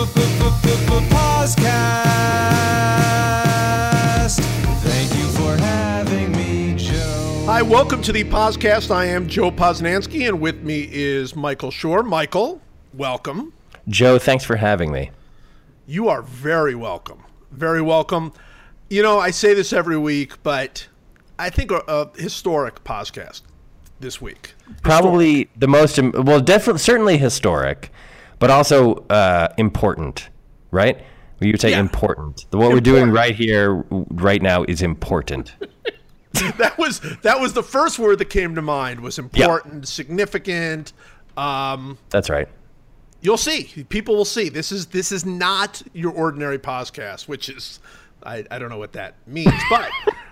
Podcast. Thank you for having me, Joe. Hi, welcome to the podcast. I am Joe Posnanski, and with me is Michael Shore. Michael, welcome. Joe, thanks for having me. You are very welcome. Very welcome. You know, I say this every week, but I think a historic podcast this week. Probably the most, well, definitely, certainly historic, but also important, right? You would say important. What we're doing right here, right now, is important. That was the first word that came to mind. Was important, significant. That's right. You'll see. People will see. This is not your ordinary podcast, which is I don't know what that means, but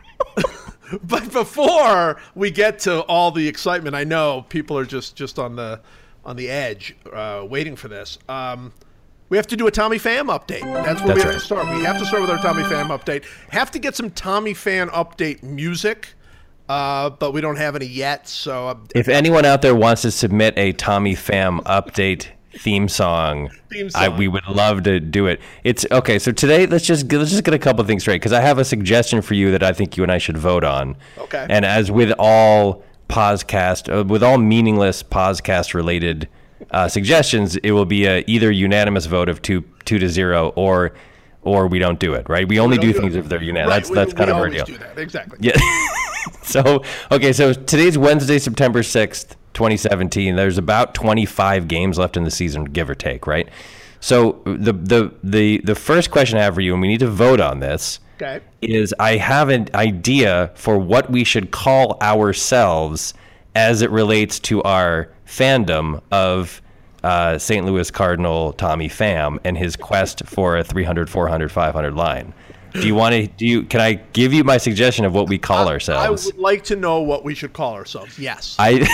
but before we get to all the excitement, I know people are just on the edge, waiting for this. We have to do a Tommy Pham update. That's where we have to start. We have to start with our Tommy Pham update. Have to get some Tommy Pham update music, but we don't have any yet. So if anyone out there wants to submit a Tommy Pham update theme song, we would love to do it. It's okay. So today, let's just get a couple things straight, because I have a suggestion for you that I think you and I should vote on. Okay. And as with all with all meaningless podcast related suggestions, it will be a either unanimous vote of 2-0 or we don't do it. Right? We only do things if they're unanimous. Right. That's kind of our deal. Do that. Exactly. Yeah. So today's Wednesday, September 6th. 2017. There's about 25 games left in the season, give or take, right? So the first question I have for you, and we need to vote on this, is I have an idea for what we should call ourselves as it relates to our fandom of St. Louis Cardinal Tommy Pham and his quest for a 300, 400, 500 line. Can I give you my suggestion of what we call ourselves? I would like to know what we should call ourselves. Yes.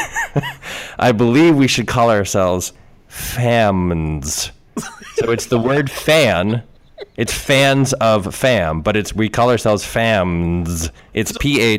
I believe we should call ourselves Phams. So it's the word fan. It's fans of Pham, but we call ourselves Phams. It's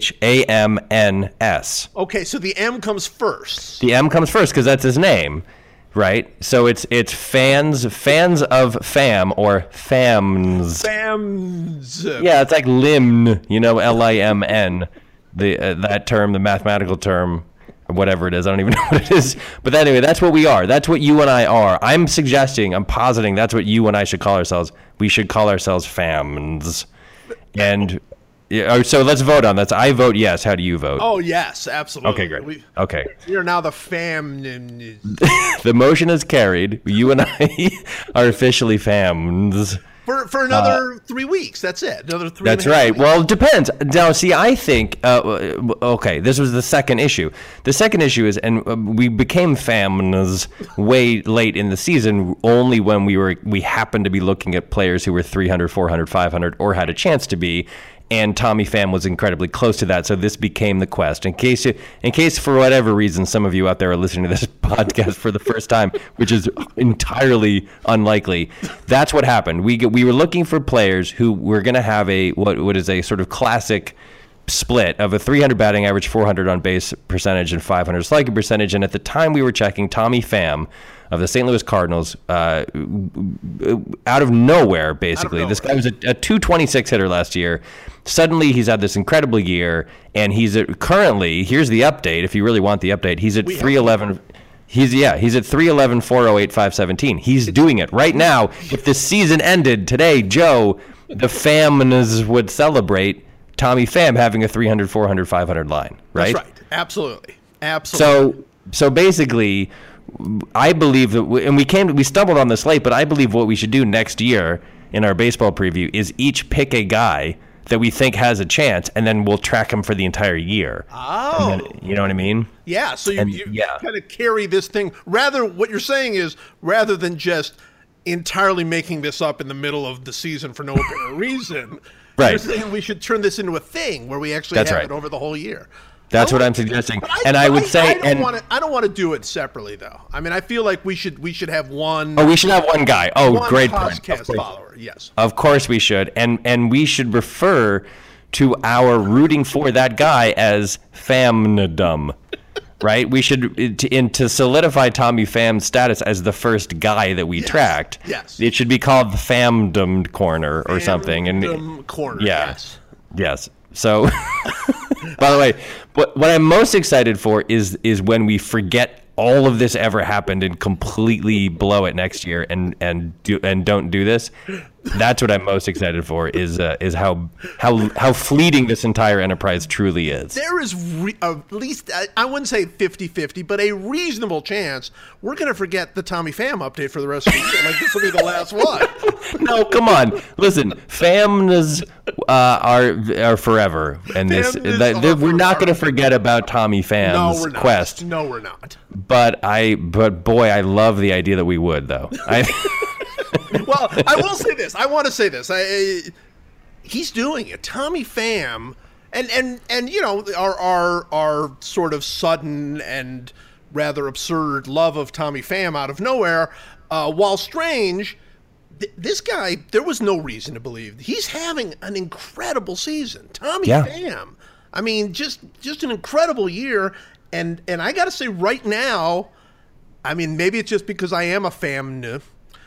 Phamns. Okay, so the M comes first. The M comes first because that's his name. Right, so it's fans of Pham or Phams. Phams. Yeah, it's like limn, Limn. That term, the mathematical term, or whatever it is. I don't even know what it is. But anyway, that's what we are. That's what you and I are. I'm positing that's what you and I should call ourselves. We should call ourselves Phams. And so let's vote on that. I vote yes. How do you vote? Oh, yes, absolutely. Okay, great. Okay. We are now the Pham. The motion is carried. You and I are officially Phams. For another 3 weeks. That's it. Another 3 That's right. Weeks. Well, it depends. Now, see, I think, this was the second issue. The second issue is, and we became Phams way late in the season, only when we happened to be looking at players who were 300, 400, 500, or had a chance to be. And Tommy Pham was incredibly close to that, so this became the quest. In case for whatever reason some of you out there are listening to this podcast for the first time, which is entirely unlikely, that's what happened. We were looking for players who were going to have what is a sort of classic split of a 300 batting average, 400 on base percentage, and 500 slugging percentage. And at the time we were checking, Tommy Pham of the St. Louis Cardinals, out of nowhere, basically. This guy was a 226 hitter last year. Suddenly, he's had this incredible year, and he's currently, here's the update, if you really want the update, he's at 311. He's at 311, 408, 517. He's doing it right now. If the season ended today, Joe, the Phams would celebrate Tommy Pham having a 300, 400, 500 line, right? That's right. Absolutely. So basically, I believe that, we stumbled on this late, but I believe what we should do next year in our baseball preview is each pick a guy that we think has a chance, and then we'll track him for the entire year. Oh. Then, you know what I mean? Yeah, so you kind of carry this thing. What you're saying is, rather than just entirely making this up in the middle of the season for no apparent reason, right. You're saying we should turn this into a thing where we actually have it over the whole year. That's what I'm suggesting. I don't want to do it separately, though. I mean, I feel like we should have one. Oh, we should have one guy. Oh, one great podcast follower. Yes, of course we should, and we should refer to our rooting for that guy as famnedom. right? We should to solidify Tommy Pham's status as the first guy that we tracked. Yes. It should be called the Famdom Corner or something. Famdom Corner. Yes. So, by the way, what I'm most excited for is when we forget all of this ever happened and completely blow it next year and don't do this. That's what I'm most excited for is how fleeting this entire enterprise truly is. There is at least, I wouldn't say 50-50, but a reasonable chance we're going to forget the Tommy Pham update for the rest of the year. Like, this will be the last one. No, come on. Listen, Phams are forever. And we're not going to forget about Tommy Pham's quest. No, we're not. But boy, I love the idea that we would, though. Well, I will say this. I want to say this. He's doing it. Tommy Pham, and you know, our sort of sudden and rather absurd love of Tommy Pham out of nowhere, while strange, this guy, there was no reason to believe he's having an incredible season. Tommy Pham. I mean, just an incredible year. And I got to say right now, I mean, maybe it's just because I am a Pham.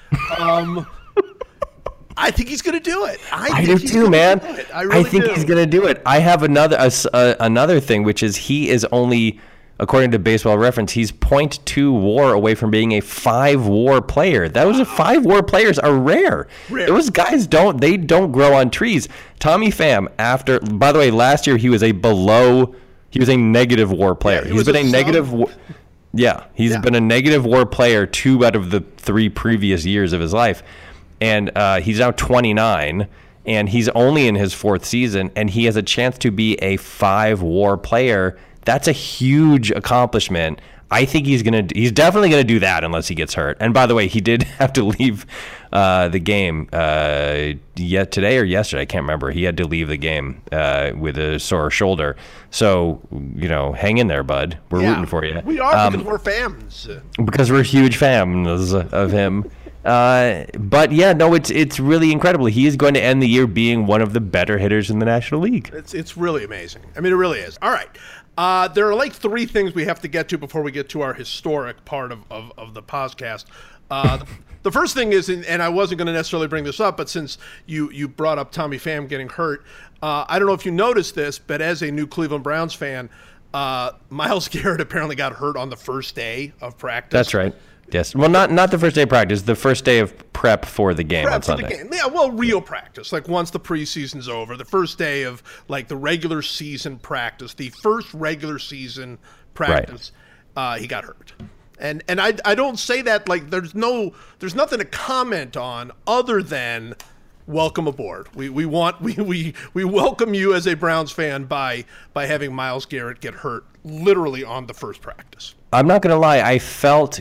I think he's going to do it. I do too, man. I think he's going to do it. I have another thing, which is he is only, according to Baseball Reference, he's 0.2 WAR away from being a 5 WAR player. Those 5 WAR players are rare. Those guys don't grow on trees. Tommy Pham, by the way, last year he was a negative WAR player. He's been a negative. He's been a negative WAR player 2 out of the 3 previous years of his life. And he's now 29, and he's only in his 4th season, and he has a chance to be a 5 WAR player. That's a huge accomplishment. I think he's definitely gonna do that unless he gets hurt. And by the way, he did have to leave the game yet today or yesterday. I can't remember. He had to leave the game with a sore shoulder. So, you know, hang in there, bud. We're rooting for you. We are because we're fans. Because we're huge fans of him. But yeah, no, it's really incredible. He is going to end the year being one of the better hitters in the National League. It's really amazing. I mean, it really is. All right. There are like 3 things we have to get to before we get to our historic part of the podcast. The first thing is, and I wasn't going to necessarily bring this up, but since you brought up Tommy Pham getting hurt, I don't know if you noticed this, but as a new Cleveland Browns fan, Myles Garrett apparently got hurt on the first day of practice. That's right. Yes. Well, not the first day of practice, the first day of prep for the game on Sunday. Yeah, well, real practice, like once the preseason's over, the first day of like the regular season practice, the first regular season practice, he got hurt. And I don't say that like there's nothing to comment on other than welcome aboard. We welcome you as a Browns fan by having Myles Garrett get hurt literally on the first practice. I'm not going to lie, I felt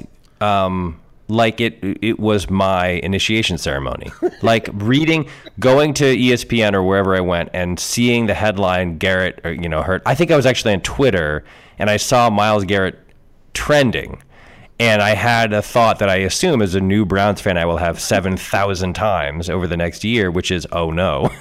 like it was my initiation ceremony. Like going to ESPN or wherever I went and seeing the headline Garrett, hurt. I think I was actually on Twitter and I saw Myles Garrett trending. And I had a thought that I assume as a new Browns fan I will have 7,000 times over the next year, which is, oh no.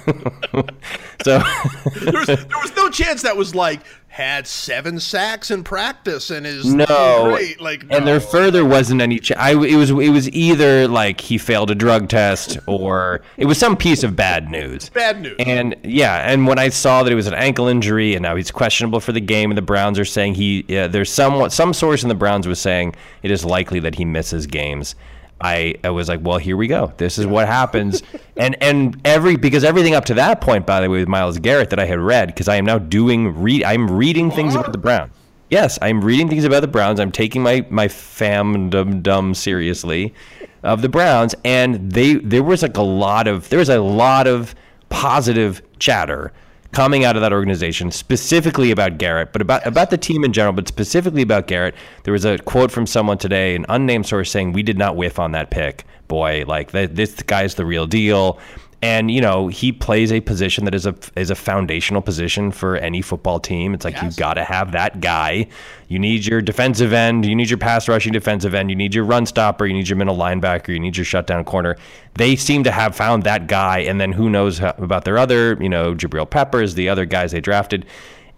So there was no chance that was like had 7 sacks in practice and is great. Like, no. And there further wasn't any. It was either like he failed a drug test or it was some piece of bad news. Bad news. And when I saw that it was an ankle injury and now he's questionable for the game, and the Browns are saying there's some source in the Browns was saying it is likely that he misses games. I was like, well, here we go. This is what happens. Because everything up to that point, by the way, with Myles Garrett that I had read, because I am now I'm reading things about the Browns. Yes, I'm reading things about the Browns. I'm taking my fandom seriously of the Browns, and there was a lot of positive chatter coming out of that organization, specifically about Garrett, but about the team in general, but specifically about Garrett. There was a quote from someone today, an unnamed source, saying, "We did not whiff on that pick. Boy, like this guy's the real deal." And he plays a position that is a foundational position for any football team. It's like You've got to have that guy. You need your defensive end. You need your pass rushing defensive end. You need your run stopper. You need your middle linebacker. You need your shutdown corner. They seem to have found that guy. And then who knows about their other, Jabril Peppers, the other guys they drafted.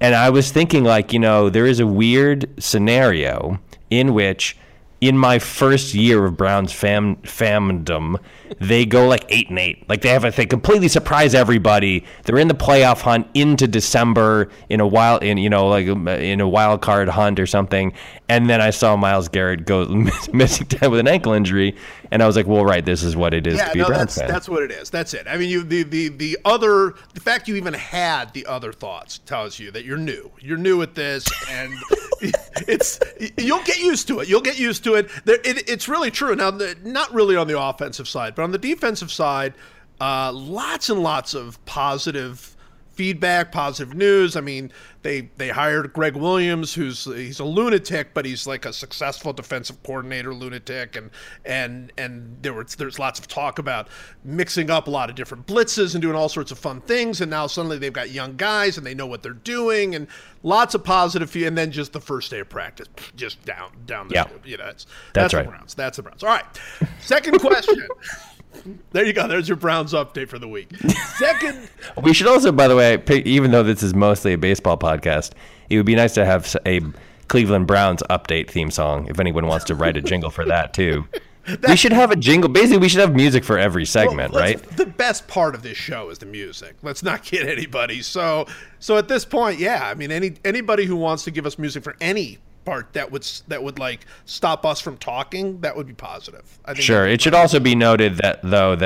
And I was thinking, like, there is a weird scenario in which, in my first year of Browns fandom, they go like 8-8. Like they completely surprise everybody. They're in the playoff hunt into December in a wild card hunt or something. And then I saw Myles Garrett go missing time with an ankle injury, and I was like, well, right, this is what it is to be a Browns fan. That's what it is. That's it. I mean, the fact you even had the other thoughts tells you that you're new. You're new at this, and you'll get used to it. You'll get used to it. It's really true. Now, not really on the offensive side, but on the defensive side, lots and lots of positive feedback, positive news. I mean, they hired Greg Williams, he's a lunatic, but he's like a successful defensive coordinator lunatic, and there's lots of talk about mixing up a lot of different blitzes and doing all sorts of fun things, and now suddenly they've got young guys and they know what they're doing, and lots of positive, and then just the first day of practice, just down the tube. That's right. That's the Browns. All right. Second question. There you go. There's your Browns update for the week. Second. We should also, by the way, even though this is mostly a baseball podcast, it would be nice to have a Cleveland Browns update theme song if anyone wants to write a jingle for that, too. We should have a jingle. Basically, we should have music for every segment, right? The best part of this show is the music. Let's not kid anybody. So at this point, yeah, I mean, anybody who wants to give us music for any part that would like stop us from talking, that would be positive. I think sure. It should also be noted that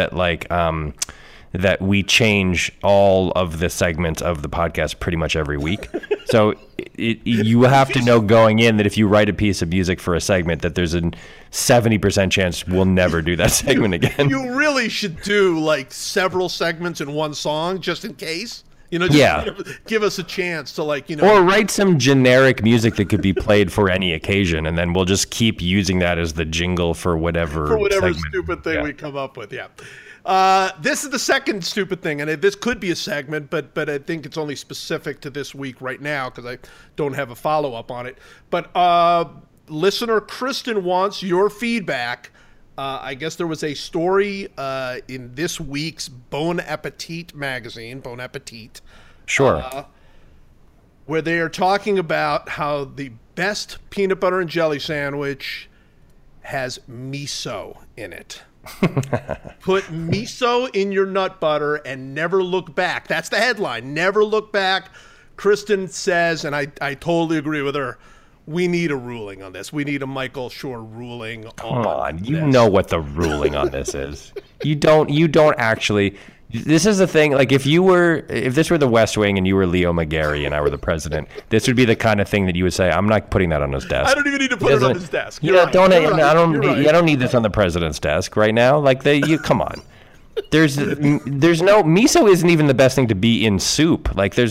that we change all of the segments of the podcast pretty much every week. So you have to know going in that if you write a piece of music for a segment, that there's a 70% chance we'll never do that segment again. You really should do like several segments in one song just in case. Give us a chance to or write some generic music that could be played for any occasion, and then we'll just keep using that as the jingle for whatever segment. Stupid thing we come up with. Yeah. This is the second stupid thing, and this could be a segment, but I think it's only specific to this week right now because I don't have a follow-up on it. But listener Kristen wants your feedback. I guess there was a story in this week's Bon Appetit magazine, Bon Appetit. Sure. Where they are talking about how the best peanut butter and jelly sandwich has miso in it. Put miso in your nut butter and never look back. That's the headline. Never look back. Kristen says, and I totally agree with her, we need a ruling on this. We need a Michael Schur ruling. Come on, you know what the ruling on this is. You don't actually. This is the thing. Like if this were the West Wing and you were Leo McGarry and I were the president, this would be the kind of thing that you would say, "I'm not putting that on his desk." I don't even need to put it on his desk. I don't need this on the president's desk right now. Come on. There's no miso isn't even the best thing to be in soup.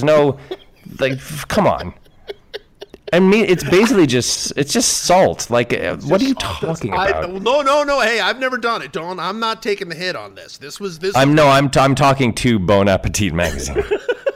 Come on. I mean, it's basically just salt. What are you talking about? No. Hey, I've never done it. I'm not taking the hit on this. I'm talking to Bon Appetit magazine.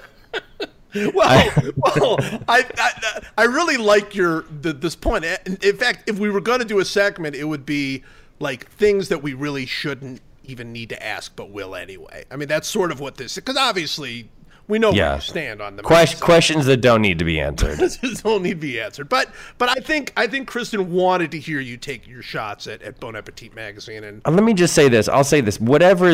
I really like this point. In fact, if we were going to do a segment, it would be like things that we really shouldn't even need to ask, but will anyway. I mean, that's sort of what this is, because obviously we know where you stand on the questions that don't need to be answered. Don't need to be answered. But I think Kristen wanted to hear you take your shots at Bon Appetit magazine. And let me just say this. I'll say this. Whatever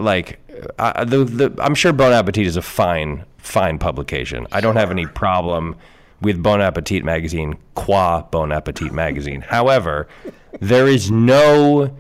I'm sure Bon Appetit is a fine publication. I don't have any problem with Bon Appetit magazine, qua Bon Appetit magazine. However, there is no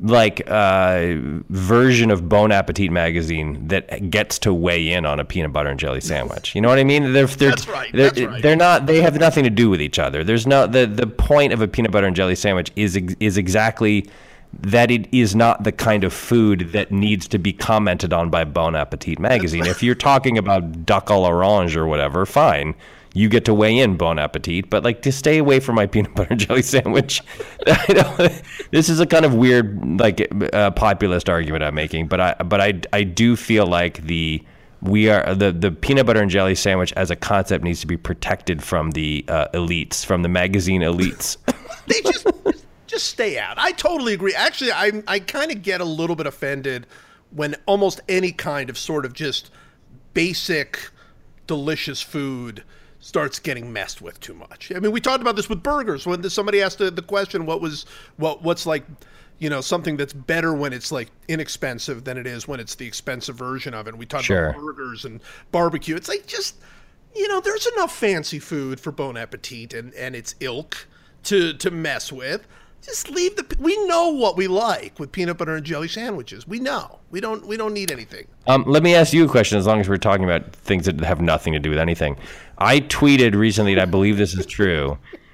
version of Bon Appetit magazine that gets to weigh in on a peanut butter and jelly sandwich. You know what I mean? That's right. They're not. They have nothing to do with each other. There's no the point of a peanut butter and jelly sandwich is exactly that it is not the kind of food that needs to be commented on by Bon Appetit magazine. If you're talking about duck à l'orange or whatever, fine. You get to weigh in, Bon Appetit, but to stay away from my peanut butter and jelly sandwich. This is a kind of weird, populist argument I'm making, but I do feel like the peanut butter and jelly sandwich as a concept needs to be protected from the elites, from the magazine elites. They just stay out. I totally agree. Actually, I kind of get a little bit offended when almost any kind of sort of just basic, delicious food starts getting messed with too much. I mean, we talked about this with burgers when somebody asked the question, what's like, something that's better when it's like inexpensive than it is when it's the expensive version of it. We talked about burgers and barbecue. It's like just, there's enough fancy food for Bon Appetit and its ilk to mess with. Just leave we know what we like with peanut butter and jelly sandwiches. We know. We don't need anything. Let me ask you a question, as long as we're talking about things that have nothing to do with anything. I tweeted recently, and I believe this is true.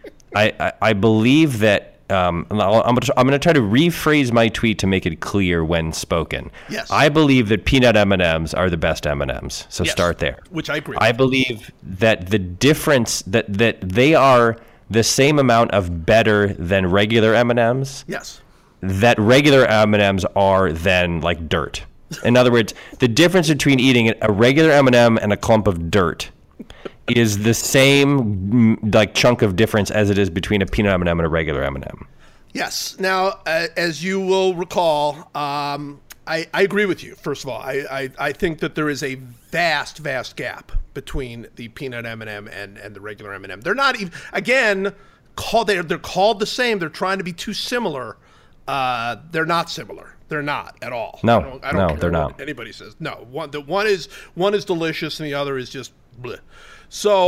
I believe that I'm going to try to rephrase my tweet to make it clear when spoken. Yes. I believe that peanut M&Ms are the best M&Ms. So start there. Which I agree. I believe that the difference that they are the same amount of better than regular M&Ms. Yes. That regular M&Ms are then like dirt. In other words, the difference between eating a regular M&M and a clump of dirt is the same like chunk of difference as it is between a peanut M&M and a regular M&M. Yes. Now, as you will recall, I agree with you. First of all, I think that there is a vast gap between the peanut M&M and the regular M&M. They're not even, again, they're called the same. They're trying to be too similar. They're not similar. They're not at all. No, I don't care they're what not. Anybody says no. One is delicious and the other is just bleh. So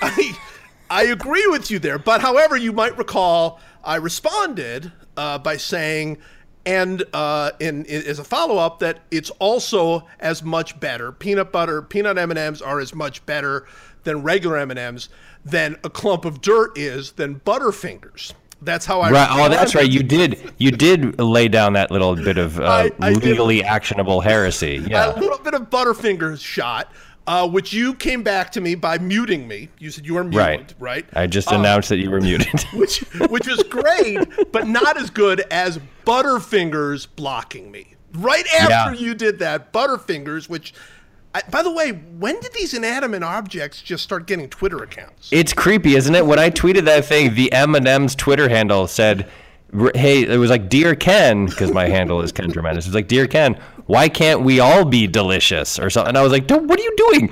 I agree with you there. But however, you might recall, I responded by saying, and as a follow-up, that it's also as much better. Peanut M&Ms are as much better than regular M&Ms than a clump of dirt is than Butterfingers. That's how I. Right. Oh, that's right. You did lay down that little bit of legally actionable heresy. Yeah. A little bit of Butterfingers shot. Which you came back to me by muting me. You said you were muted, right? I just announced that you were muted. which was great, but not as good as Butterfingers blocking me. Right after you did that, Butterfingers, which, by the way, when did these inanimate objects just start getting Twitter accounts? It's creepy, isn't it? When I tweeted that thing, the M&M's Twitter handle said, hey, it was like, Dear Ken, because my handle is Ken Tremendous. It was like, Dear Ken, why can't we all be delicious or something? And I was like, what are you doing?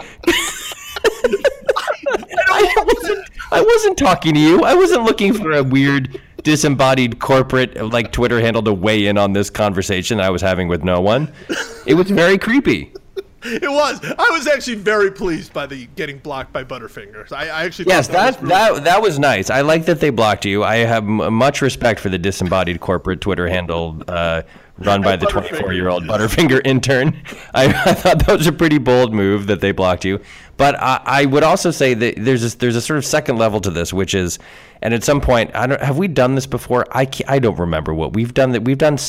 I wasn't talking to you. I wasn't looking for a weird disembodied corporate like Twitter handle to weigh in on this conversation I was having with no one. It was very creepy. It was. I was actually very pleased by the getting blocked by Butterfingers. I actually yes, thought that was nice. I like that they blocked you. I have much respect for the disembodied corporate Twitter handle run by the 24-year-old Butterfinger intern. I thought that was a pretty bold move that they blocked you. But I would also say that there's a sort of second level to this, which is, and at some point, have we done this before? I don't remember what we've done. That we've done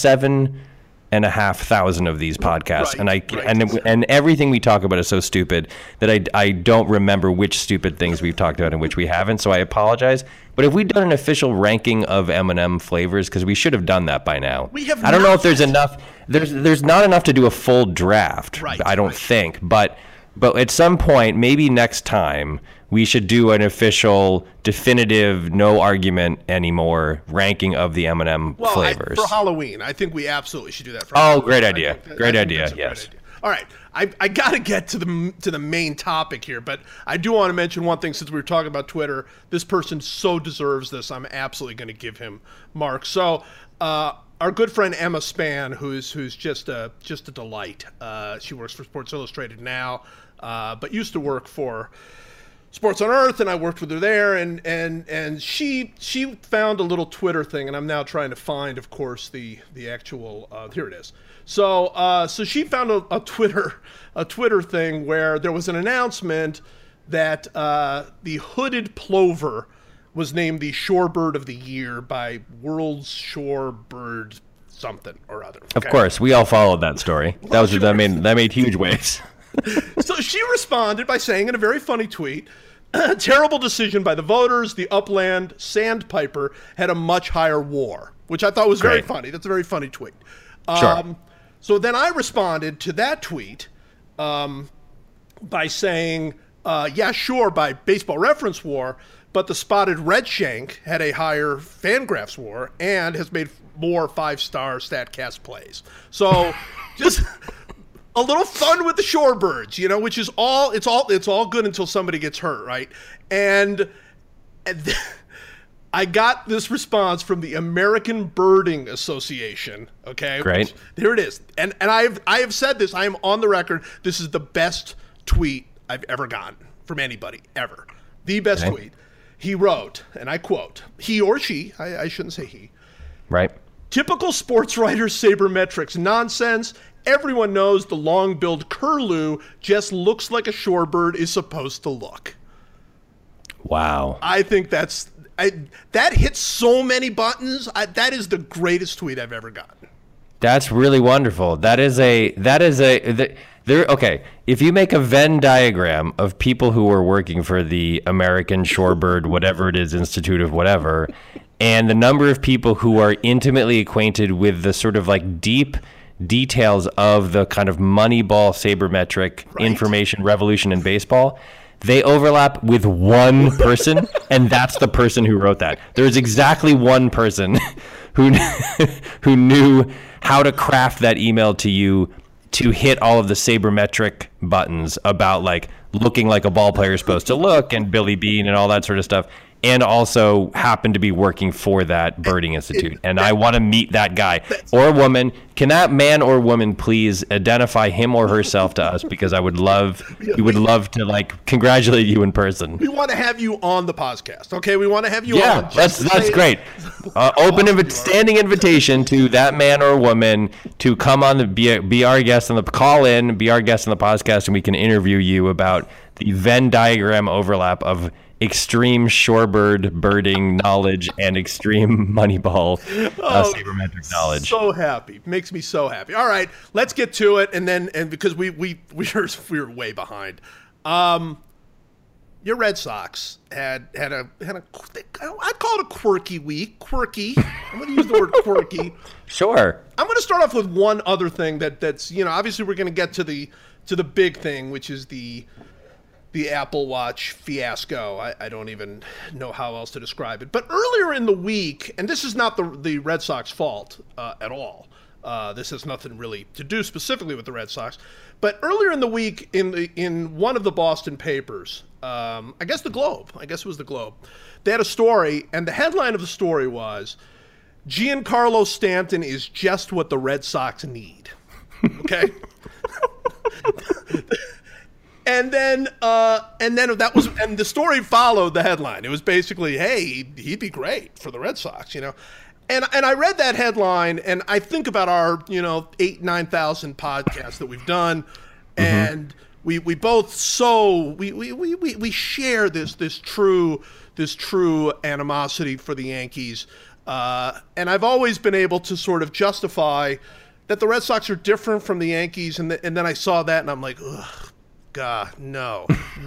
7,500 of these podcasts, right. and everything we talk about is so stupid that I don't remember which stupid things we've talked about and which we haven't. So I apologize. But if we've done an official ranking of M&M flavors, because we should have done that by now. We have. I don't know if there's enough. There's not enough to do a full draft. Right, I don't think, but at some point, maybe next time, we should do an official, definitive, no argument anymore ranking of the M&M flavors. For Halloween, I think we absolutely should do that. For Halloween. Great idea! Great idea. Yes. All right, I got to get to the main topic here, but I do want to mention one thing since we were talking about Twitter. This person so deserves this. I'm absolutely going to give him marks. So, our good friend Emma Spann, who's just a delight. She works for Sports Illustrated now, but used to work for Sports on Earth, and I worked with her there, and she found a little Twitter thing, and I'm now trying to find, of course, the actual here it is. So she found a Twitter thing where there was an announcement that the hooded plover was named the shorebird of the year by World's Shorebird something or other. Okay? Of course, we all followed that story. That made huge waves. So she responded by saying in a very funny tweet, terrible decision by the voters. The upland sandpiper had a much higher war, which I thought was very funny. That's a very funny tweet. Sure. So then I responded to that tweet by saying, yeah, sure, by Baseball Reference war, but the spotted redshank had a higher Fangraphs war and has made more 5-star StatCast plays. So just a little fun with the shorebirds, which is it's all good until somebody gets hurt, right? And I got this response from the American Birding Association. Okay, great. Here it is, and I have said this. I am on the record. This is the best tweet I've ever gotten from anybody ever. The best tweet. He wrote, and I quote, he or she. I shouldn't say he. Right. Typical sports writer sabermetrics nonsense. Everyone knows the long-billed curlew just looks like a shorebird is supposed to look. Wow. I think that hits so many buttons. That is the greatest tweet I've ever gotten. That's really wonderful. Okay. If you make a Venn diagram of people who are working for the American Shorebird, whatever it is, Institute of whatever, and the number of people who are intimately acquainted with the sort of like deep details of the kind of Moneyball sabermetric information revolution in baseball, they overlap with one person, and that's the person who wrote that. There's exactly one person who knew how to craft that email to you to hit all of the sabermetric buttons about like looking like a ball player is supposed to look and Billy Bean and all that sort of stuff, and also happened to be working for that birding institute. And I want to meet that guy or woman. Can that man or woman please identify him or herself to us? Because we would love to like congratulate you in person. We want to have you on the podcast. Okay, we want to have you on. Yeah, that's great. Standing invitation to that man or woman to come on be our guest on the podcast, and we can interview you about the Venn diagram overlap of extreme shorebird birding knowledge and extreme Moneyball sabermetric knowledge. So happy. Makes me so happy. All right, let's get to it. And because we were way behind. Your Red Sox had a I'd call it a quirky week. Quirky. I'm going to use the word quirky. Sure. I'm going to start off with one other thing that's obviously we're going to get to the big thing, which is the Apple Watch fiasco. I don't even know how else to describe it. But earlier in the week, and this is not the Red Sox fault at all. This has nothing really to do specifically with the Red Sox. But earlier in the week, in one of the Boston papers, I guess the Globe. I guess it was the Globe. They had a story, and the headline of the story was, Giancarlo Stanton is just what the Red Sox need. Okay? And then the story followed the headline. It was basically, hey, he'd be great for the Red Sox, And I read that headline, and I think about our 9,000 podcasts that we've done, and we both we share this true animosity for the Yankees, and I've always been able to sort of justify that the Red Sox are different from the Yankees, and then I saw that, and I'm like, ugh. God, no,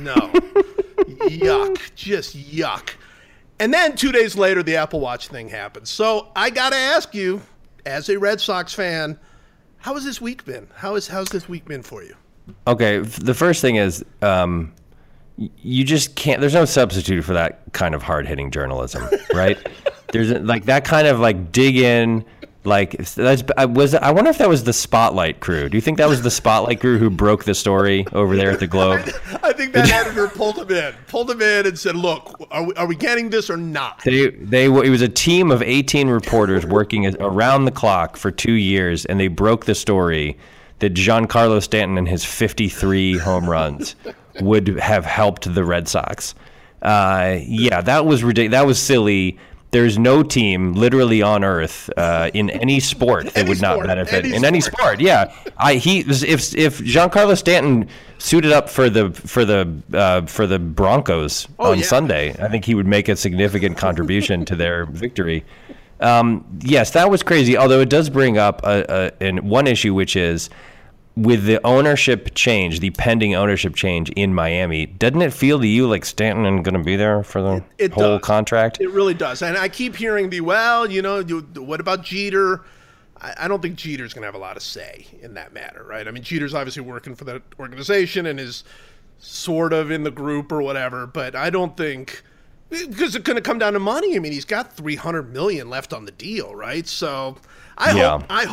yuck, just yuck. And then 2 days later, the Apple Watch thing happened. So I got to ask you, as a Red Sox fan, how has this week been? How's this week been for you? Okay, the first thing is you just can't. There's no substitute for that kind of hard-hitting journalism, right? There's like that kind of like dig in. Like I wonder if that was the Spotlight crew. Do you think that was the Spotlight crew who broke the story over there at the Globe? I think that editor pulled him in and said, "Look, are we getting this or not?" It was a team of 18 reporters working around the clock for 2 years, and they broke the story that Giancarlo Stanton and his 53 home runs would have helped the Red Sox. Yeah, that was ridiculous. That was silly. There's no team literally on earth in any sport that would not benefit in any sport. Yeah, if Giancarlo Stanton suited up for the Broncos on Sunday, I think he would make a significant contribution to their victory. Yes, that was crazy. Although it does bring up one issue, which is with the ownership change, the pending ownership change in Miami, doesn't it feel to you like Stanton is going to be there for the whole contract? It really does. And I keep hearing what about Jeter? I don't think Jeter's going to have a lot of say in that matter, right? I mean, Jeter's obviously working for that organization and is sort of in the group or whatever, but I don't think, because it's going to come down to money. I mean, he's got $300 million left on the deal, right? So I hope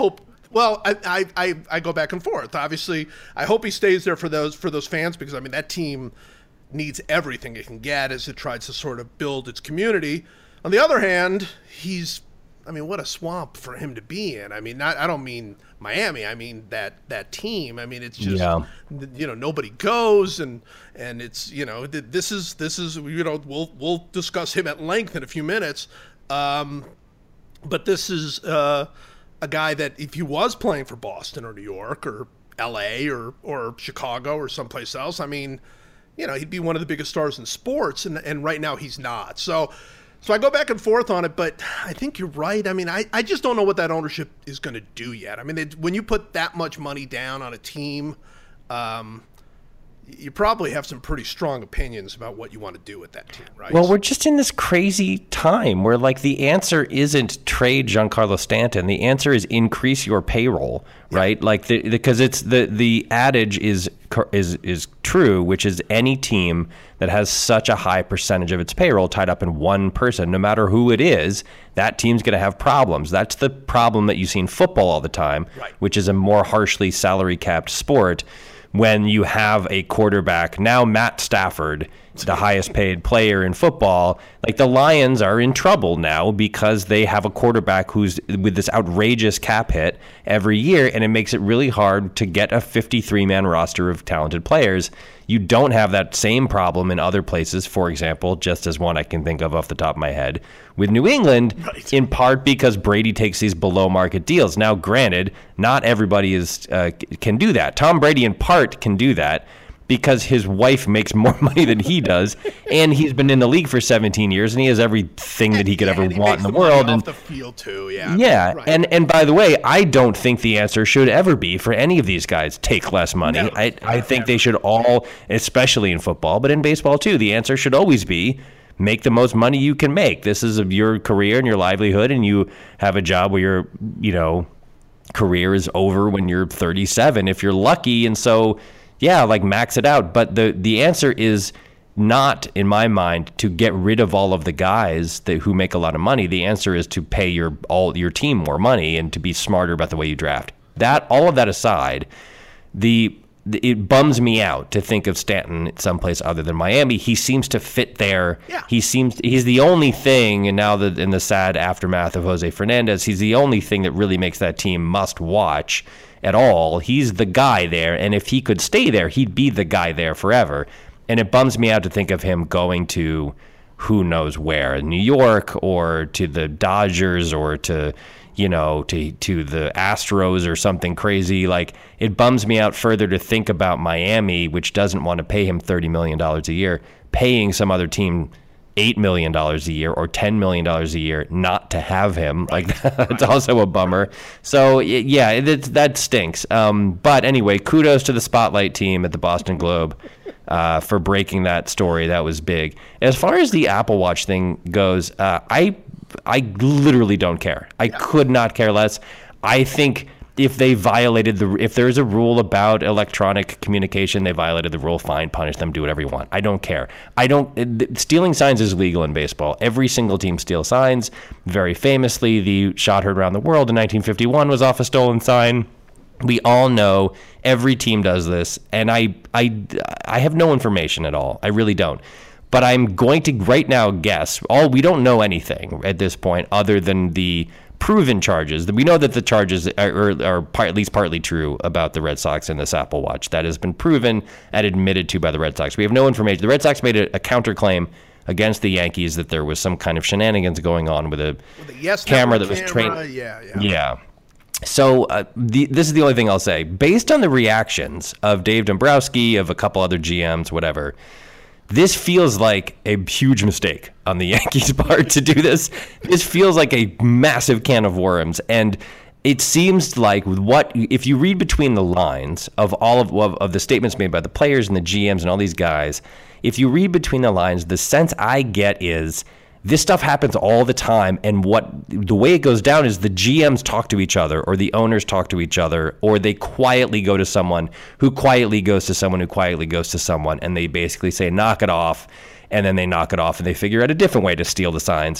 Well, I go back and forth. Obviously, I hope he stays there for those fans, because I mean that team needs everything it can get as it tries to sort of build its community. On the other hand, what a swamp for him to be in. I mean, I don't mean Miami. I mean that team. I mean, it's just nobody goes, and it's this is we'll discuss him at length in a few minutes. But this is a guy that if he was playing for Boston or New York or L.A. or Chicago or someplace else, I mean, he'd be one of the biggest stars in sports, and right now he's not. So I go back and forth on it, but I think you're right. I mean, I just don't know what that ownership is going to do yet. I mean, when you put that much money down on a team, you probably have some pretty strong opinions about what you want to do with that team, right? Well, we're just in this crazy time where, like, the answer isn't trade Giancarlo Stanton. The answer is increase your payroll, right? Like, because it's the adage is true, which is any team that has such a high percentage of its payroll tied up in one person, no matter who it is, that team's going to have problems. That's the problem that you see in football all the time, right, which is a more harshly salary-capped sport. When you have a quarterback, now Matt Stafford, the highest paid player in football, like the Lions are in trouble now because they have a quarterback who's with this outrageous cap hit every year, and it makes it really hard to get a 53-man roster of talented players. You don't have that same problem in other places, for example, just as one I can think of off the top of my head, with New England, right, in part because Brady takes these below-market deals. Now, granted, not everybody can do that. Tom Brady, in part, can do that because his wife makes more money than he does, and he's been in the league for 17 years, and he has everything that he could ever want in the world. Off the field too, yeah. Right. And by the way, I don't think the answer should ever be for any of these guys take less money. No, I think they should all, especially in football, but in baseball too, the answer should always be make the most money you can make. This is your career and your livelihood, and you have a job where your career is over when you're 37 if you're lucky, and so max it out. But the answer is not, in my mind, to get rid of all of the guys who make a lot of money. The answer is to pay your team more money and to be smarter about the way you draft. All of that aside, it bums me out to think of Stanton someplace other than Miami. He seems to fit there. Yeah. He's the only thing, and now in the sad aftermath of Jose Fernandez, he's the only thing that really makes that team must watch at all. He's the guy there, and if he could stay there, he'd be the guy there forever. And it bums me out to think of him going to who knows where, New York or to the Dodgers or to the Astros or something crazy. Like, it bums me out further to think about Miami, which doesn't want to pay him $30 million a year, paying some other team $8 million a year or $10 million a year not to have him. Right. Like, that's also a bummer. So, yeah, that stinks. But anyway, kudos to the Spotlight team at the Boston Globe for breaking that story. That was big. As far as the Apple Watch thing goes, I literally don't care. I could not care less. I think if they violated if there's a rule about electronic communication, they violated the rule, fine, punish them, do whatever you want. I don't care. Stealing signs is legal in baseball. Every single team steals signs. Very famously, the shot heard around the world in 1951 was off a stolen sign. We all know every team does this, and I have no information at all. I really don't. But I'm going to right now guess. We don't know anything at this point other than the proven charges. We know that the charges are at least partly true about the Red Sox and this Apple Watch. That has been proven and admitted to by the Red Sox. We have no information. The Red Sox made a counterclaim against the Yankees that there was some kind of shenanigans going on with a camera that was trained. Yeah. So this is the only thing I'll say. Based on the reactions of Dave Dombrowski, of a couple other GMs, whatever, this feels like a huge mistake on the Yankees' part to do this. This feels like a massive can of worms. And it seems like if you read between the lines of all of the statements made by the players and the GMs and all these guys, if you read between the lines, the sense I get is this stuff happens all the time, and the way it goes down is the GMs talk to each other, or the owners talk to each other, or they quietly go to someone who quietly goes to someone who quietly goes to someone, and they basically say, knock it off, and then they knock it off, and they figure out a different way to steal the signs.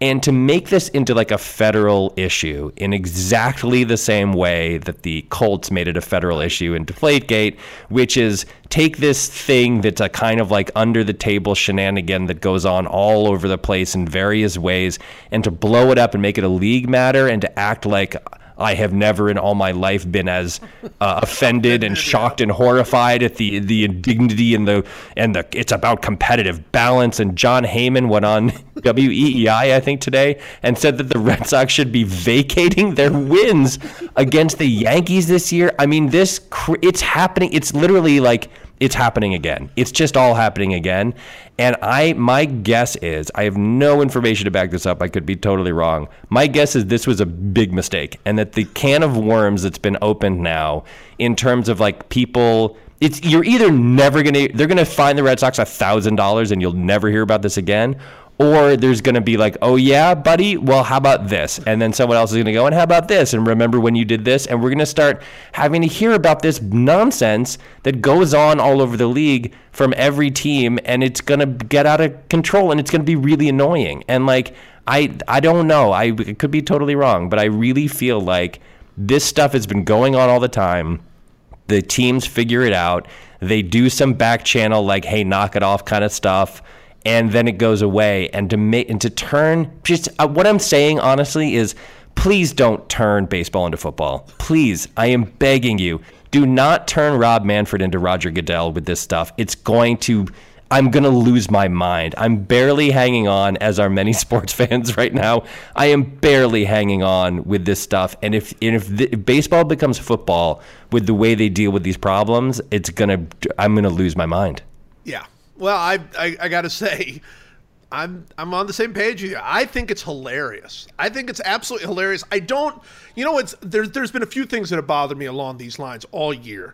And to make this into like a federal issue in exactly the same way that the Colts made it a federal issue in Deflategate, which is take this thing that's a kind of like under the table shenanigan that goes on all over the place in various ways, and to blow it up and make it a league matter and to act like I have never in all my life been as offended and shocked and horrified at the indignity and the it's about competitive balance. And John Heyman went on WEEI, I think, today and said that the Red Sox should be vacating their wins against the Yankees this year. I mean, it's happening. It's literally like it's happening again. It's just all happening again. And my guess is, I have no information to back this up. I could be totally wrong. My guess is this was a big mistake, and that the can of worms that's been opened now in terms of like people, you're either they're going to fine the Red Sox $1,000 and you'll never hear about this again, or there's going to be like, oh yeah, buddy, well, how about this? And then someone else is going to go, and how about this? And remember when you did this? And we're going to start having to hear about this nonsense that goes on all over the league from every team, and it's going to get out of control, and it's going to be really annoying. And like, I don't know. I could be totally wrong, but I really feel like this stuff has been going on all the time. The teams figure it out. They do some back channel, like, hey, knock it off kind of stuff. And then it goes away. And to turn, just what I'm saying honestly is, please don't turn baseball into football. Please, I am begging you, do not turn Rob Manfred into Roger Goodell with this stuff. I'm going to lose my mind. I'm barely hanging on, as are many sports fans right now. I am barely hanging on with this stuff. And if baseball becomes football with the way they deal with these problems, I'm going to lose my mind. Yeah. Well, I got to say, I'm on the same page with you. I think it's hilarious. I think it's absolutely hilarious. There's been a few things that have bothered me along these lines all year.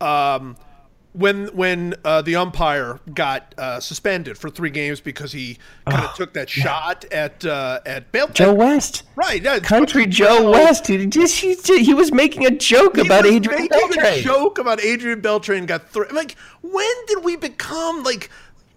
When the umpire got suspended for 3 games because he kind of took that shot at Joe West, right? Yeah, Country Joe West. He was making a joke about Adrian Beltre. A joke about Adrian Beltre and got thrown. Like, when did we become like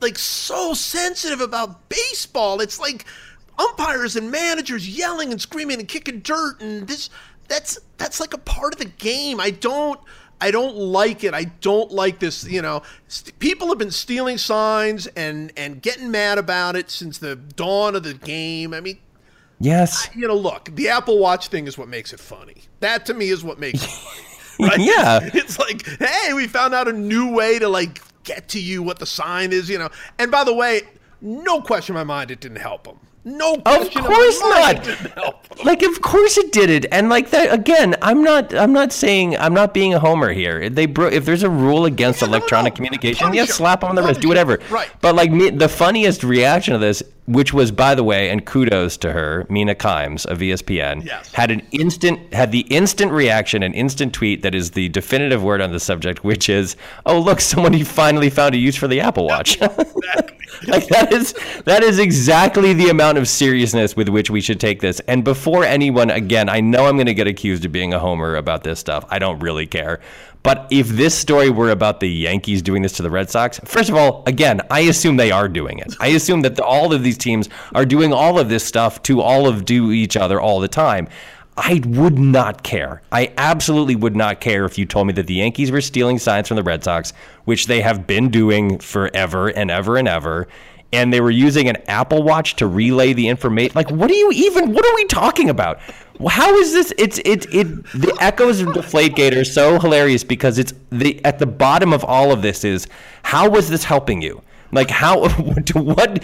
so sensitive about baseball? It's like umpires and managers yelling and screaming and kicking dirt, and that's like a part of the game. I don't like it. I don't like this. People have been stealing signs and getting mad about it since the dawn of the game. I mean, yes. Look, the Apple Watch thing is what makes it funny. That to me is what makes it funny. Right? Yeah. It's like, hey, we found out a new way to like get to you what the sign is, And by the way, no question in my mind, it didn't help them. No question. Of course not. Like, of course it didn't. And like that again, I'm not saying, I'm not being a homer here. If there's a rule against electronic communication, slap them on the wrist, do whatever. Right. But like the funniest reaction to this, which was, by the way, and kudos to her, Mina Kimes of ESPN, yes, had the instant reaction, an instant tweet that is the definitive word on the subject, which is, oh look, somebody finally found a use for the Apple Watch. Exactly. Like that is exactly the amount of seriousness with which we should take this. And before anyone, again, I know I'm going to get accused of being a homer about this stuff. I don't really care. But if this story were about the Yankees doing this to the Red Sox, first of all, again, I assume they are doing it. I assume that all of these teams are doing all of this stuff to each other all the time. I would not care. I absolutely would not care if you told me that the Yankees were stealing signs from the Red Sox, which they have been doing forever and ever and ever, and they were using an Apple Watch to relay the information. Like, what are we talking about? How is this? The echoes of Deflategate are so hilarious because at the bottom of all of this is, how was this helping you? Like, how, to what,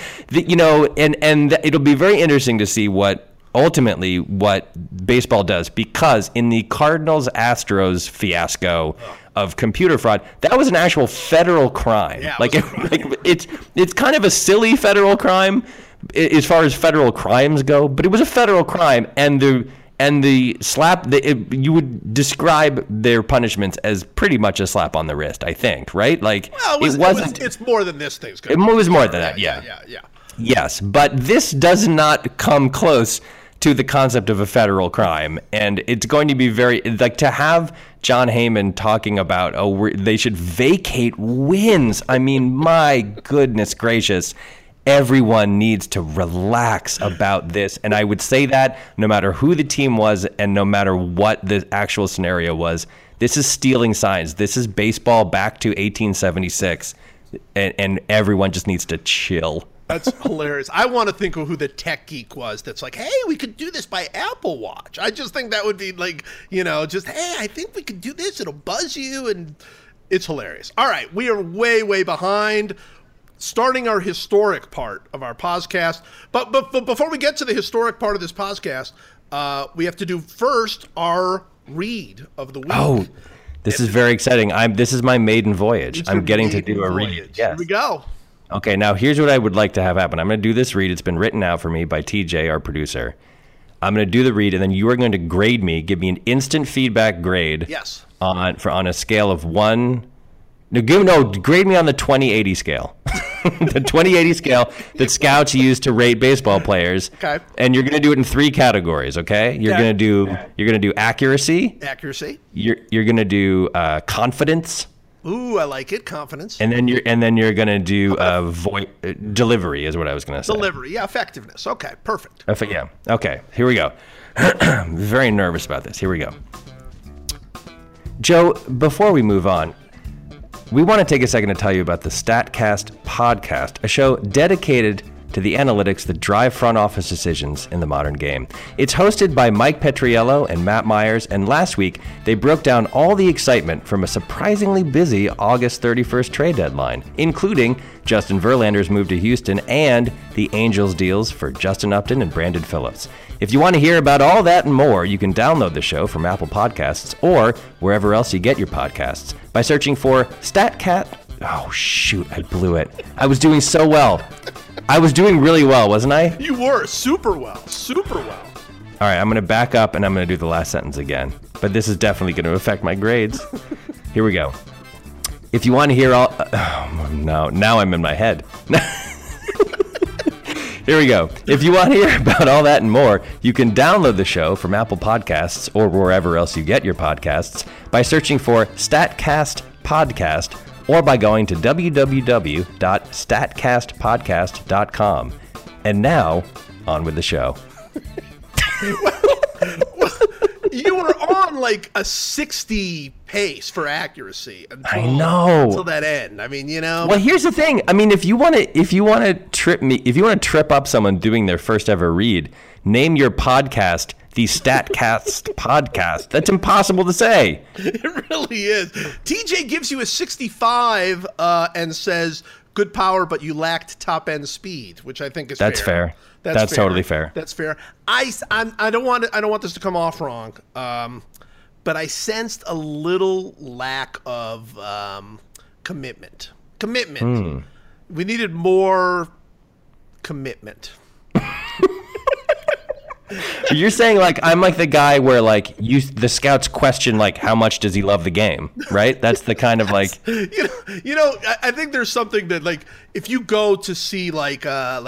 and it'll be very interesting to see what baseball does, because in the Cardinals-Astros fiasco of computer fraud, that was an actual federal crime. Yeah, it's kind of a silly federal crime as far as federal crimes go, but it was a federal crime, and the slap, you would describe their punishments as pretty much a slap on the wrist, I think, right? Like, well, it wasn't. It's more than this thing's going to be. It was more than that, yeah. Yes, but this does not come close to the concept of a federal crime, and it's going to be very, like, to have John Heyman talking about, they should vacate wins. I mean, my goodness gracious. everyone needs to relax about this. And I would say that no matter who the team was and no matter what the actual scenario was, this is stealing signs. This is baseball back to 1876, and everyone just needs to chill. That's hilarious. I want to think of who the tech geek was that's like, hey, we could do this by Apple Watch. I just think that would be like, just, hey, I think we could do this. It'll buzz you, and it's hilarious. All right, we are way, way behind starting our historic part of our podcast. But before we get to the historic part of this podcast, we have to do first our read of the week. Oh, this is very exciting. This is my maiden voyage. I'm getting to do a read. Yes. Here we go. Okay, now here's what I would like to have happen. I'm going to do this read. It's been written out for me by TJ, our producer. I'm going to do the read, and then you are going to grade me, give me an instant feedback grade. Yes. On a scale of 1. Grade me on the 2080 scale. The 2080 scale that scouts use to rate baseball players. Okay. And you're going to do it in 3 categories, okay? You're going to do accuracy. Accuracy. You're going to do confidence. Ooh, I like it. Confidence. And then you're going to do delivery is what I was going to say. Delivery. Yeah, effectiveness. Okay, perfect. Yeah. Okay, here we go. I'm very nervous about this. Here we go. Joe, before we move on, we want to take a second to tell you about the StatCast podcast, a show dedicated to the analytics that drive front office decisions in the modern game. It's hosted by Mike Petriello and Matt Myers, and last week they broke down all the excitement from a surprisingly busy August 31st trade deadline, including Justin Verlander's move to Houston and the Angels deals for Justin Upton and Brandon Phillips. If you want to hear about all that and more, you can download the show from Apple Podcasts or wherever else you get your podcasts by searching for StatCast. Oh, shoot, I blew it. I was doing so well. I was doing really well, wasn't I? You were super well. Super well. All right, I'm going to back up and I'm going to do the last sentence again. But this is definitely going to affect my grades. Here we go. If you want to hear all... no, now I'm in my head. Here we go. If you want to hear about all that and more, you can download the show from Apple Podcasts or wherever else you get your podcasts by searching for StatCast Podcast or by going to www.statcastpodcast.com. And now, on with the show. You were on like a 60 pace for accuracy until that end. I mean, Well, here's the thing. I mean, if you want to trip up someone doing their first ever read, name your podcast the StatCast Podcast. That's impossible to say. It really is. TJ gives you a 65 and says good power, but you lacked top end speed, which I think is fair. That's fair. Totally fair. That's fair. I don't want this to come off wrong, but I sensed a little lack of commitment. We needed more commitment. You're saying like I'm like the guy where like the scouts question like how much does he love the game, right? That's the kind of like I think there's something that like if you go to see like a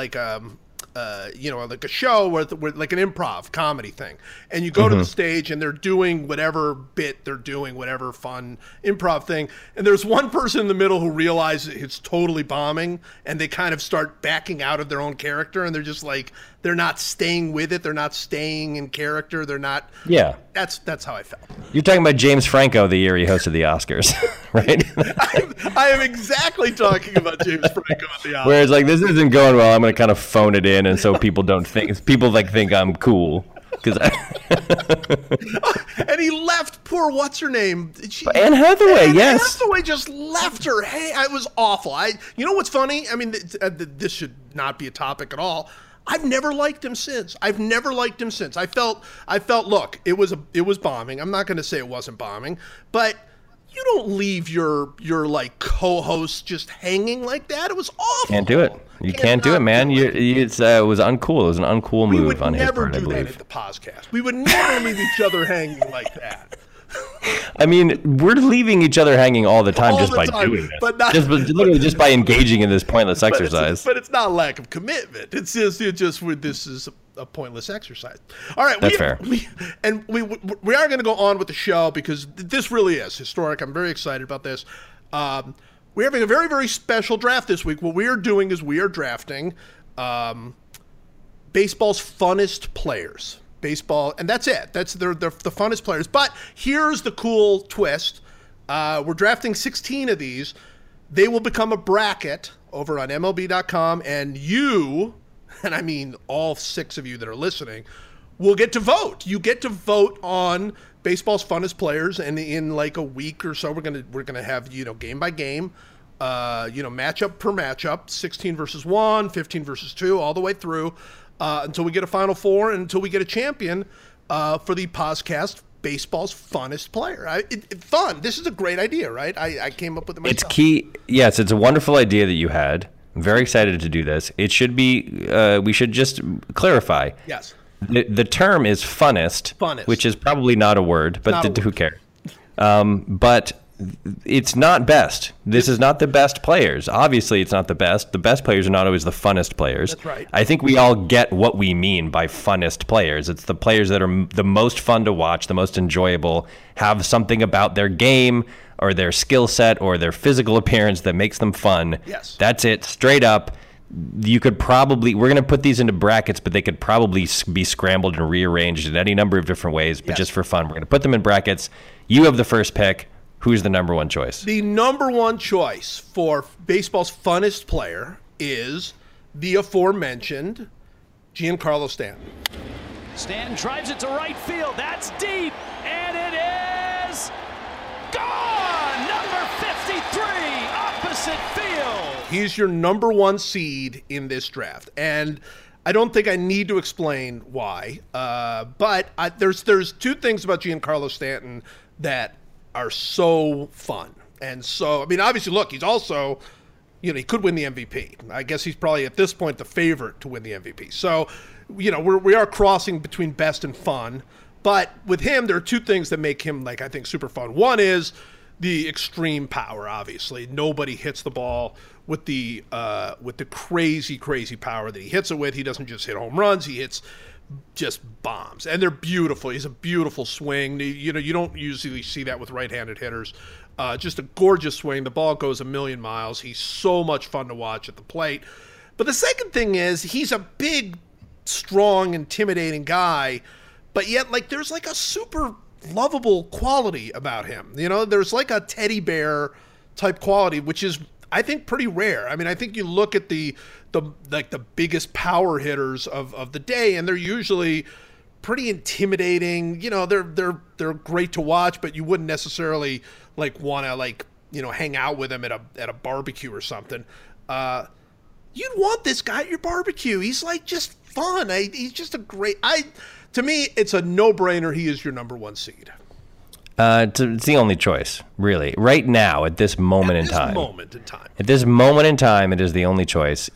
show where like an improv comedy thing, and you go to the stage and they're doing whatever bit they're doing, whatever fun improv thing, and there's one person in the middle who realizes it's totally bombing, and they kind of start backing out of their own character, and they're just like they're not staying with it, they're not staying in character, they're not. Yeah, that's how I felt. You're talking about James Franco, the year he hosted the Oscars, right? I am exactly talking about James Franco at the Oscars. Where it's like this isn't going well, I'm going to kind of phone it in, and so people think I'm cool. And he left poor what's her name? Anne Hathaway. Anne yes. Hathaway just left her. Hey, it was awful. You know what's funny? I mean, this should not be a topic at all. I've never liked him since. I felt. Look, it was bombing. I'm not going to say it wasn't bombing, but you don't leave your like co-host just hanging like that. It was awful. Can't do it. You can't do it, man. It was uncool. It was an uncool move on his part, I believe. We would never do that at the podcast. We would never leave each other hanging like that. I mean, we're leaving each other hanging all the time by doing this. But not, literally just by engaging in this pointless exercise. But it's not lack of commitment. It's just this is a pointless exercise. All right, that's fair. We are going to go on with the show because this really is historic. I'm very excited about this. We're we're having a very, very special draft this week. What we are doing is we are drafting baseball's funnest players. Baseball, and that's it. That's the funnest players. But here's the cool twist. We're drafting 16 of these. They will become a bracket over on MLB.com, and you, and I mean all 6 of you that are listening, will get to vote. You get to vote on baseball's funnest players, and in like a week or so, we're gonna have game by game, matchup per matchup, 16 versus 1, 15 versus 2, all the way through until we get a Final Four and until we get a champion for the podcast. Baseball's funnest player. Fun. This is a great idea, right? I came up with it myself. It's key. Yes, it's a wonderful idea that you had. I'm very excited to do this. It should be. We should just clarify. Yes. The term is funnest, which is probably not a word, but who cares? But it's not best. This is not the best players. Obviously, it's not the best. The best players are not always the funnest players. That's right. I think we all get what we mean by funnest players. It's the players that are the most fun to watch, the most enjoyable, have something about their game or their skill set or their physical appearance that makes them fun. Yes. That's it, straight up. You could probably, we're going to put these into brackets, but they could probably be scrambled and rearranged in any number of different ways. But just for fun, we're going to put them in brackets. You have the first pick. Who's the number one choice? The number one choice for baseball's funnest player is the aforementioned Giancarlo Stanton. Stanton drives it to right field. That's deep, and it is gone! Number 53, opposite field. He's your number one seed in this draft, and I don't think I need to explain why. But there's 2 things about Giancarlo Stanton that are so fun. And so, I mean, obviously, look, he's also, he could win the MVP. I guess he's probably at this point the favorite to win the MVP. So, we are crossing between best and fun. But with him, there are 2 things that make him, I think, super fun. One is the extreme power, obviously. Nobody hits the ball with the crazy, crazy power that he hits it with. He doesn't just hit home runs. He hits just bombs, and they're beautiful. He's a beautiful swing. You don't usually see that with right-handed hitters. Just a gorgeous swing. The ball goes a million miles. He's so much fun to watch at the plate. But the second thing is he's a big, strong, intimidating guy, but yet there's a super lovable quality about him. There's a teddy bear type quality, which is, I think, pretty rare. I mean, I think you look at the biggest power hitters of the day, and they're usually pretty intimidating. They're great to watch, but you wouldn't necessarily want to hang out with them at a barbecue or something. You'd want this guy at your barbecue. He's just fun. He's just a great. To me, it's a no-brainer. He is your number one seed. It's the only choice, really. Right now, at this moment in time. At this moment in time, it is the only choice.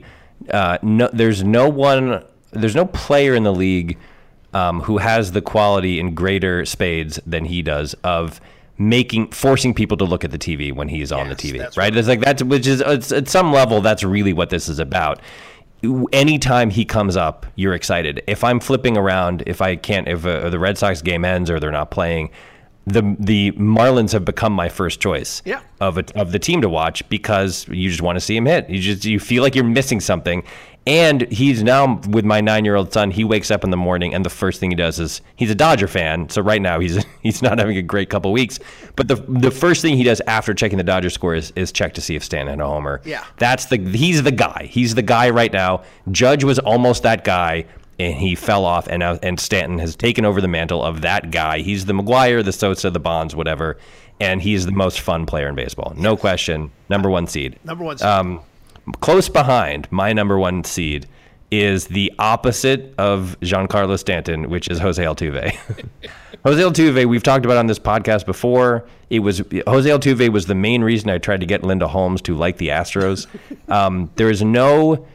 There's no player in the league who has the quality in greater spades than he does of forcing people to look at the TV when he's on the TV, right? It's which is at some level, that's really what this is about. Anytime he comes up, you're excited. If I'm flipping around, if the Red Sox game ends or they're not playing, the Marlins have become my first choice of the team to watch because you just want to see him hit. You feel like you're missing something. And he's now, with my 9-year-old son, he wakes up in the morning and the first thing he does is, he's a Dodger fan, so right now he's not having a great couple weeks. But the first thing he does after checking the Dodger score is check to see if Stanton had a homer. Yeah. He's the guy. He's the guy right now. Judge was almost that guy, and he fell off, and Stanton has taken over the mantle of that guy. He's the McGuire, the Sosa, the Bonds, whatever, and he's the most fun player in baseball. No question. Number one seed. Close behind my number one seed is the opposite of Giancarlo Stanton, which is Jose Altuve. Jose Altuve, we've talked about on this podcast before. Jose Altuve was the main reason I tried to get Linda Holmes to like the Astros. There is no...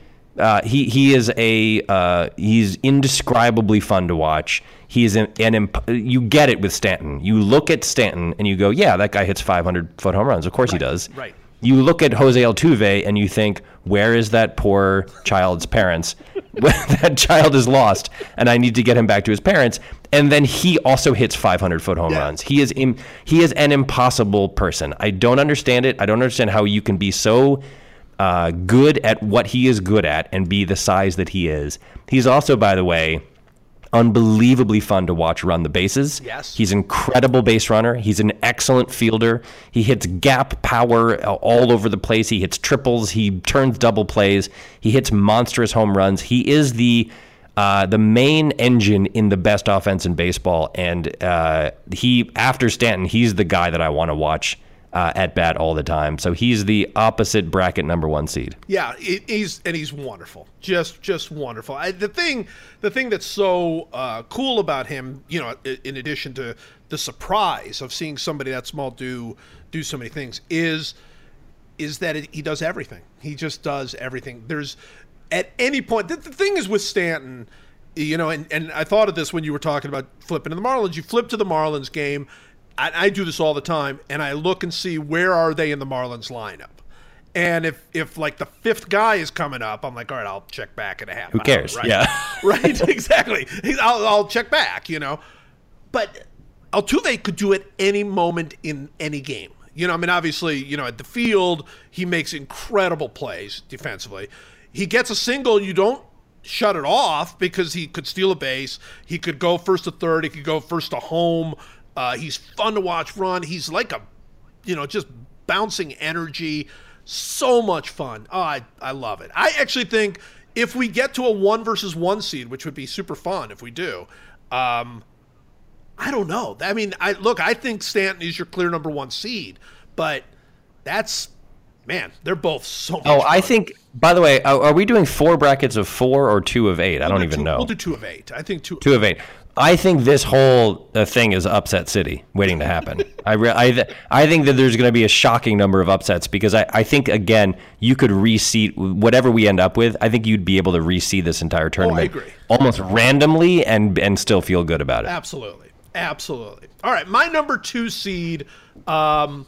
he's indescribably fun to watch. He's you get it with Stanton. You look at Stanton and you go, yeah, that guy hits 500-foot home runs. Of course he does. Right. You look at Jose Altuve and you think, where is that poor child's parents? That child is lost, and I need to get him back to his parents. And then he also hits 500-foot home runs. He is an impossible person. I don't understand it. I don't understand how you can be so good at what he is good at and be the size that he is. He's also, by the way, unbelievably fun to watch run the bases. Yes. He's an incredible base runner. He's an excellent fielder. He hits gap power all over the place. He hits triples. He turns double plays. He hits monstrous home runs. He is the main engine in the best offense in baseball. And after Stanton, he's the guy that I want to watch at bat all the time. So he's the opposite bracket number 1 seed. Yeah, he's wonderful, just wonderful. The thing that's so cool about him, in addition to the surprise of seeing somebody that small do so many things, is that he does everything. He just does everything. There's at any point. The thing is with Stanton, and I thought of this when you were talking about flipping to the Marlins. You flip to the Marlins game. I do this all the time, and I look and see where are they in the Marlins lineup. And if like the 5th guy is coming up, I'm like, all right, I'll check back in a half. Who cares? Right? Yeah. Right, exactly. I'll check back, But Altuve could do it any moment in any game. Obviously, at the field, he makes incredible plays defensively. He gets a single, you don't shut it off because he could steal a base. He could go first to third. He could go first to home. He's fun to watch run. He's like just bouncing energy. So much fun. Oh, I love it. I actually think if we get to a 1 versus 1 seed, which would be super fun if we do, I don't know. I mean, I think Stanton is your clear number 1 seed, but they're both so much fun. I think, by the way, are we doing 4 brackets of 4 or 2 of 8? I don't even know. We'll do 2 of 8. I think 2 of 8. I think this whole thing is upset city waiting to happen. I think that there's going to be a shocking number of upsets because I think, again, you could reseed whatever we end up with. I think you'd be able to reseed this entire tournament I agree. Almost randomly and still feel good about it. Absolutely. All right, my number 2 seed, no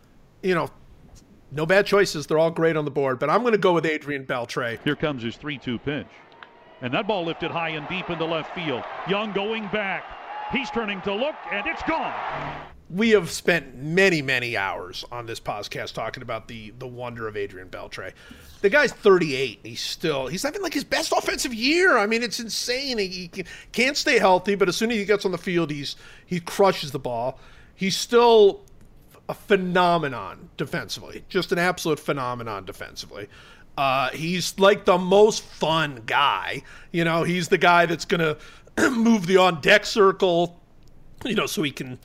bad choices. They're all great on the board, but I'm going to go with Adrian Beltre. Here comes his 3-2 pitch. And that ball lifted high and deep into left field. Young going back. He's turning to look, and it's gone. We have spent many, many hours on this podcast talking about the wonder of Adrian Beltre. The guy's 38. He's having like his best offensive year. I mean, it's insane. He can't stay healthy, but as soon as he gets on the field, he crushes the ball. He's still a phenomenon defensively, just an absolute phenomenon defensively. He's like the most fun guy. He's the guy that's going to move the on-deck circle, so he can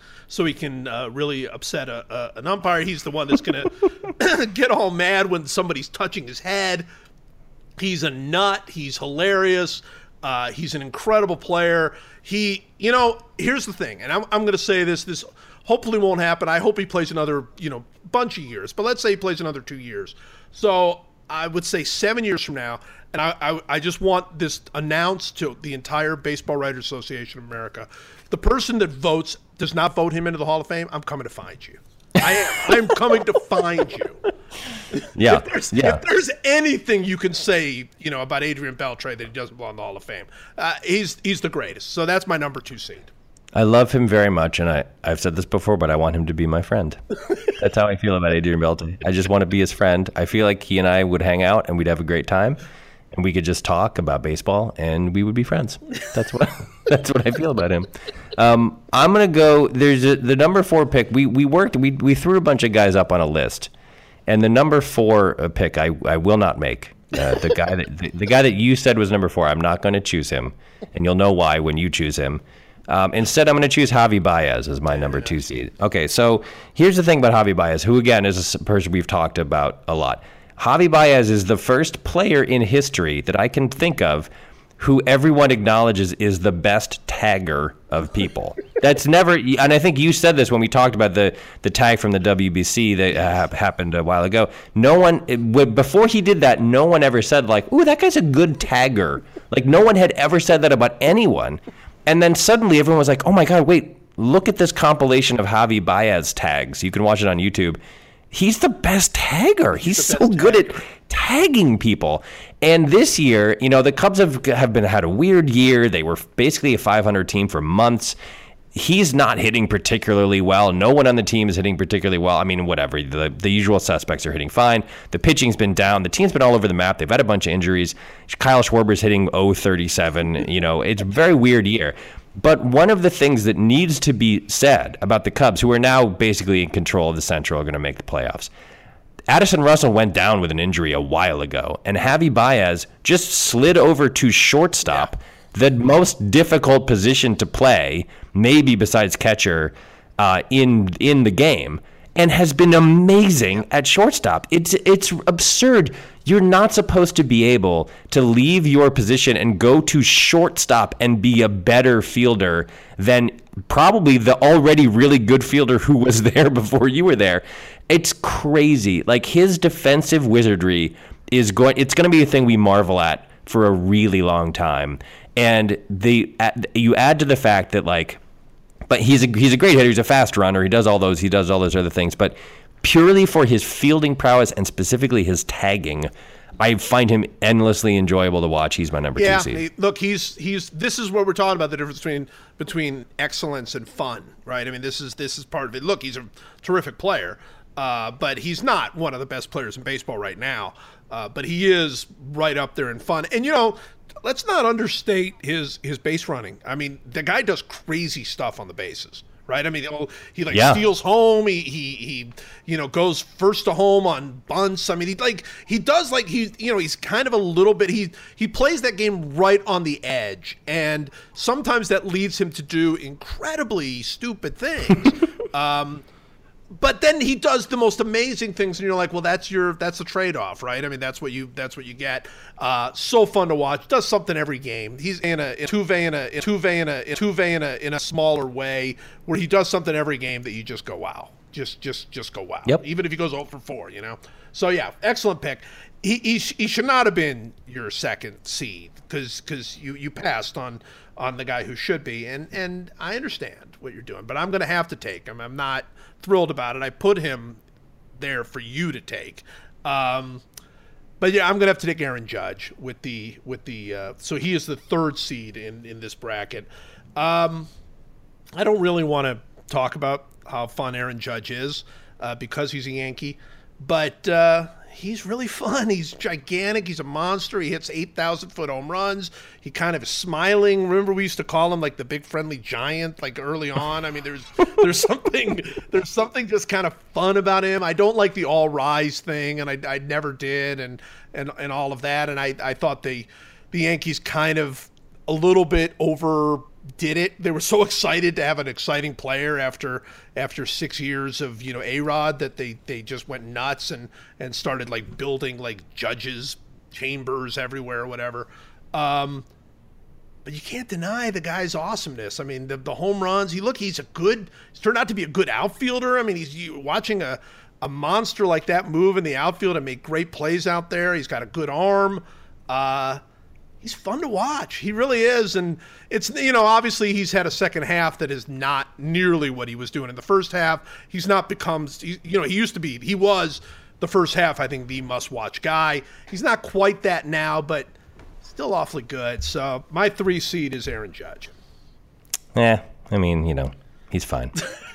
really upset an umpire. He's the one that's going to get all mad when somebody's touching his head. He's a nut. He's hilarious. He's an incredible player. Here's the thing, and I'm going to say this hopefully won't happen. I hope he plays another, bunch of years, but let's say he plays another 2 years. So I would say 7 years from now, and I just want this announced to the entire Baseball Writers Association of America. The person that does not vote him into the Hall of Fame, I'm coming to find you. I am. I'm coming to find you. Yeah. If there's anything you can say, about Adrian Beltre that he doesn't belong in the Hall of Fame, he's the greatest. So that's my number 2 seed. I love him very much, and I've said this before, but I want him to be my friend. That's how I feel about Adrian Beltre. I just want to be his friend. I feel like he and I would hang out, and we'd have a great time, and we could just talk about baseball, and we would be friends. That's what I feel about him. I'm gonna go. There's the number 4 pick. We threw a bunch of guys up on a list, and the number 4 pick I will not make. The guy that you said was number 4. I'm not going to choose him, and you'll know why when you choose him. Instead, I'm going to choose Javi Baez as my number 2 seed. Okay, so here's the thing about Javi Baez, who, again, is a person we've talked about a lot. Javi Baez is the first player in history that I can think of who everyone acknowledges is the best tagger of people. That's never, and I think you said this when we talked about the tag from the WBC that happened a while ago. Before he did that, no one ever said, like, ooh, that guy's a good tagger. Like, no one had ever said that about anyone. And then suddenly everyone was like, oh my God, wait, look at this compilation of Javi Baez tags. You can watch it on YouTube. He's the best tagger. He's so good at tagging people. And this year, the Cubs have had a weird year. They were basically a 500 team for months. He's not hitting particularly well. No one on the team is hitting particularly well. I mean, whatever. The usual suspects are hitting fine. The pitching's been down. The team's been all over the map. They've had a bunch of injuries. Kyle Schwarber's hitting .037. It's a very weird year. But one of the things that needs to be said about the Cubs, who are now basically in control of the Central, are going to make the playoffs. Addison Russell went down with an injury a while ago, and Javi Baez just slid over to shortstop, the most difficult position to play, maybe besides catcher, in the game, and has been amazing at shortstop. It's absurd. You're not supposed to be able to leave your position and go to shortstop and be a better fielder than probably the already really good fielder who was there before you were there. It's crazy. Like, his defensive wizardry it's going to be a thing we marvel at for a really long time. And you add to the fact that, but he's a great hitter. He's a fast runner. He does all those other things. But purely for his fielding prowess and specifically his tagging, I find him endlessly enjoyable to watch. He's my number 2 seed. Look, he's this is what we're talking about, the difference between excellence and fun, right? I mean, this is part of it. Look, he's a terrific player, but he's not one of the best players in baseball right now. But he is right up there in fun. And let's not understate his base running. I mean, the guy does crazy stuff on the bases, right? I mean, he steals home. He goes first to home on bunts. I mean, he's kind of a little bit. He plays that game right on the edge, and sometimes that leads him to do incredibly stupid things. But then he does the most amazing things, and you're like, well, that's the trade-off, right? I mean, that's what you get. So fun to watch. Does something every game. He's in a smaller way where he does something every game that you just go, wow, just go, wow. Yep. Even if he goes 0 for 4, So yeah, excellent pick. He should not have been your second seed because you passed on the guy who should be, and I understand what you're doing, but I'm going to have to take him. I'm not thrilled about it. I put him there for you to take, but yeah, I'm going to have to take Aaron Judge with the so he is the 3rd seed in this bracket. I don't really want to talk about how fun Aaron Judge is because he's a Yankee, but he's really fun. He's gigantic. He's a monster. He hits 8,000-foot home runs. He kind of is smiling. Remember, we used to call him like the big friendly giant, like early on. I mean, there's something just kind of fun about him. I don't like the all rise thing, and I never did, and all of that. And I thought the Yankees kind of a little bit overdid it. They were so excited to have an exciting player after 6 years of A-Rod that they just went nuts and started like building like Judge's chambers everywhere or whatever. But you can't deny the guy's awesomeness. I mean, the home runs. He's turned out to be a good outfielder. I mean, watching a monster like that move in the outfield and make great plays out there. He's got a good arm. He's fun to watch. He really is. And it's, obviously he's had a second half that is not nearly what he was doing in the first half. He's not he was the first half, I think, the must-watch guy. He's not quite that now, but still awfully good. So my 3 seed is Aaron Judge. I mean, he's fine.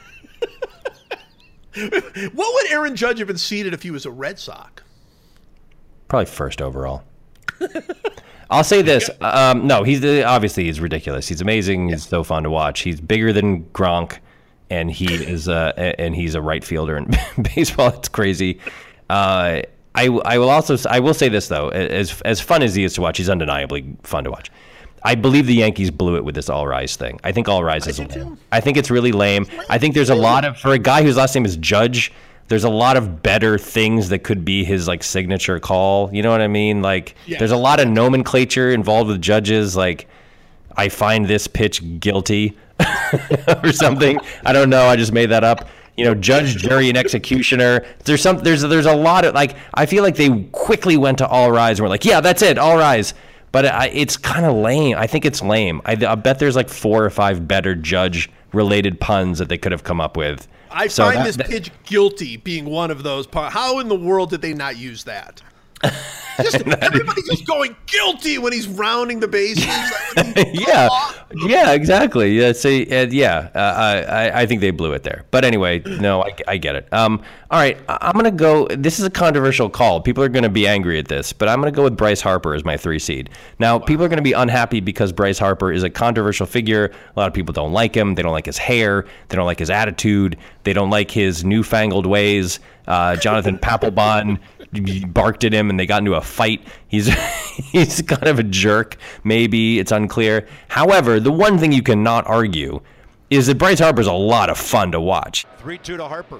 What would Aaron Judge have been seeded if he was a Red Sox? Probably 1st overall. I'll say this. No, he's ridiculous. He's amazing. Yeah. He's so fun to watch. He's bigger than Gronk, and he's a right fielder in baseball. It's crazy. I will say this though. As fun as he is to watch, he's undeniably fun to watch. I believe the Yankees blew it with this all rise thing. I think all rise is lame. I think it's really lame. I think there's a lot of, for a guy whose last name is Judge, there's a lot of better things that could be his like signature call. You know what I mean? Like there's a lot of nomenclature involved with Judges. Like, I find this pitch guilty or something. I don't know. I just made that up. Judge, jury, and executioner. There's a lot of like, I feel like they quickly went to all rise and were like, yeah, that's it, all rise. But it's kind of lame. I think it's lame. I bet there's like 4 or 5 better Judge related puns that they could have come up with. I find this pitch guilty being one of those. How in the world did they not use that? Everybody's just going guilty when he's rounding the bases. Yeah, exactly. Yeah, I think they blew it there. But anyway, no, I get it. All right, I'm going to go. This is a controversial call. People are going to be angry at this, but I'm going to go with Bryce Harper as my 3 seed. Now, people are going to be unhappy because Bryce Harper is a controversial figure. A lot of people don't like him. They don't like his hair. They don't like his attitude. They don't like his newfangled ways. Jonathan Papelbon barked at him and they got into a fight. He's kind of a jerk, maybe. It's unclear. However, the one thing you cannot argue is that Bryce Harper's a lot of fun to watch. 3-2 to Harper.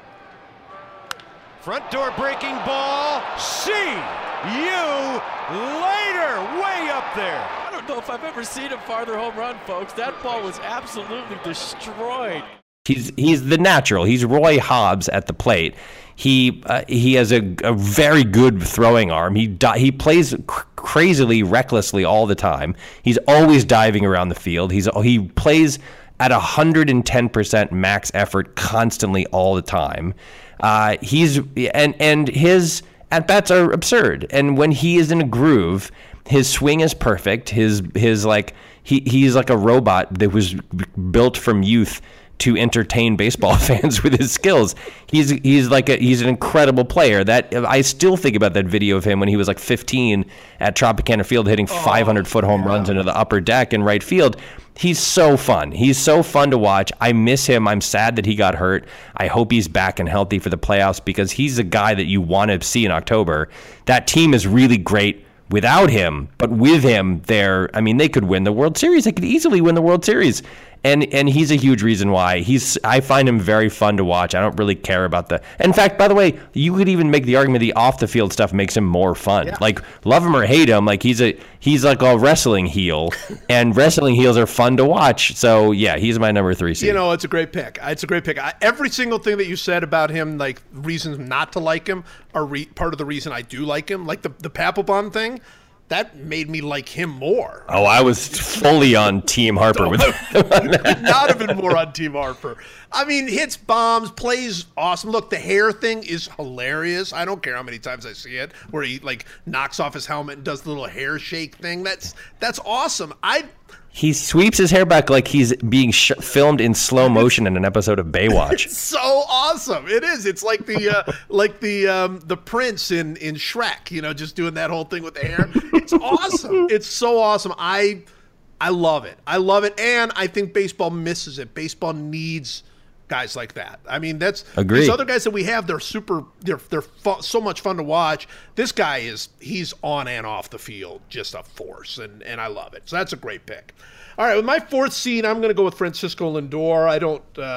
Front door breaking ball. See you later. Way up there. I don't know if I've ever seen a farther home run, folks. That ball was absolutely destroyed. He's the natural. He's Roy Hobbs at the plate. He has a very good throwing arm. He plays crazily, recklessly all the time. He's always diving around the field. He plays at 110% max effort constantly all the time. And his at bats are absurd. And when he is in a groove, his swing is perfect. He's like a robot that was built from youth to entertain baseball fans with his skills. He's an incredible player. That I still think about that video of him when he was like 15 at Tropicana Field hitting 500-foot home runs into the upper deck in right field. He's so fun. He's so fun to watch. I miss him. I'm sad that he got hurt. I hope he's back and healthy for the playoffs because he's a guy that you want to see in October. That team is really great without him, but with him, they could win the World Series. They could easily win the World Series. And he's a huge reason why. I find him very fun to watch. I don't really care about in fact, by the way, you could even make the argument the off the field stuff makes him more fun. Yeah. Like, love him or hate him, like he's like a wrestling heel, and wrestling heels are fun to watch. So yeah, he's my number 3 seed. It's a great pick. Every single thing that you said about him, like reasons not to like him, are part of the reason I do like him. Like the Papelbon thing. That made me like him more. Oh, I was fully on Team Harper with him. Could not have been more on Team Harper. I mean, hits bombs, plays awesome. Look, the hair thing is hilarious. I don't care how many times I see it, where he like knocks off his helmet and does the little hair shake thing. That's awesome. He sweeps his hair back like he's being filmed in slow motion in an episode of Baywatch. It's so awesome. It is. It's like the prince in Shrek, just doing that whole thing with the hair. It's awesome. It's so awesome. I love it. I love it. And I think baseball misses it. Baseball needs guys like that. I mean, Agreed. These other guys that we have, they're so much fun to watch. This guy he's on and off the field, just a force, and I love it. So that's a great pick. All right, with my 4th seed, I'm going to go with Francisco Lindor. I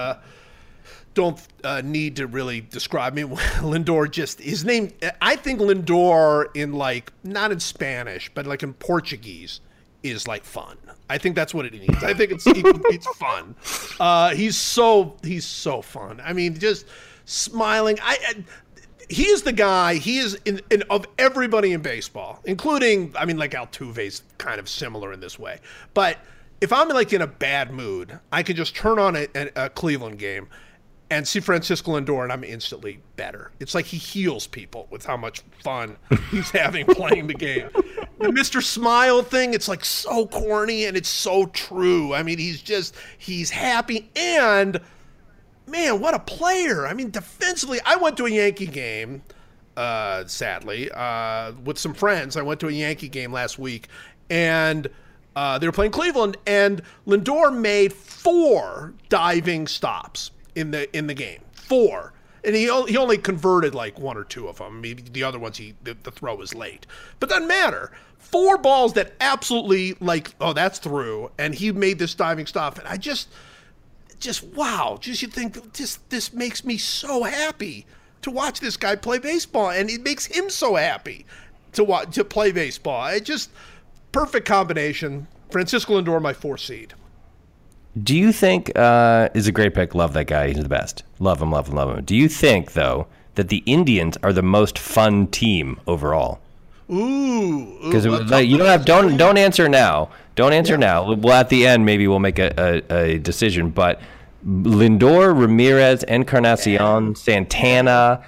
don't need to really describe me. Lindor, just his name. I think Lindor in not in Spanish, but like in Portuguese, is like fun. I think that's what it needs. I think it's fun. He's so fun. I mean, just smiling. He is the guy. He is of everybody in baseball, including, like Altuve's kind of similar in this way. But if I'm in a bad mood, I can just turn on a Cleveland game and see Francisco Lindor, and I'm instantly better. It's like he heals people with how much fun he's having playing the game. The Mr. Smile thing, it's like so corny, and it's so true. I mean, he's happy, and man, what a player. I mean, defensively, I went to a Yankee game, sadly, with some friends. I went to a Yankee game last week, and they were playing Cleveland, and Lindor made 4 diving stops in the game. 4. And he only converted 1 or 2 of them. Maybe the other ones the throw was late. But doesn't matter. 4 balls that absolutely that's through, and he made this diving stop. And I just wow. You think this makes me so happy to watch this guy play baseball, and it makes him so happy to play baseball. Perfect combination. Francisco Lindor, my 4th seed. Do you think is a great pick? Love that guy. He's the best. Love him, love him, love him. Do you think, though, that the Indians are the most fun team overall? Ooh. Because you don't answer now. Don't answer now. Well, at the end, maybe we'll make a decision. But Lindor, Ramirez, Encarnacion, Santana,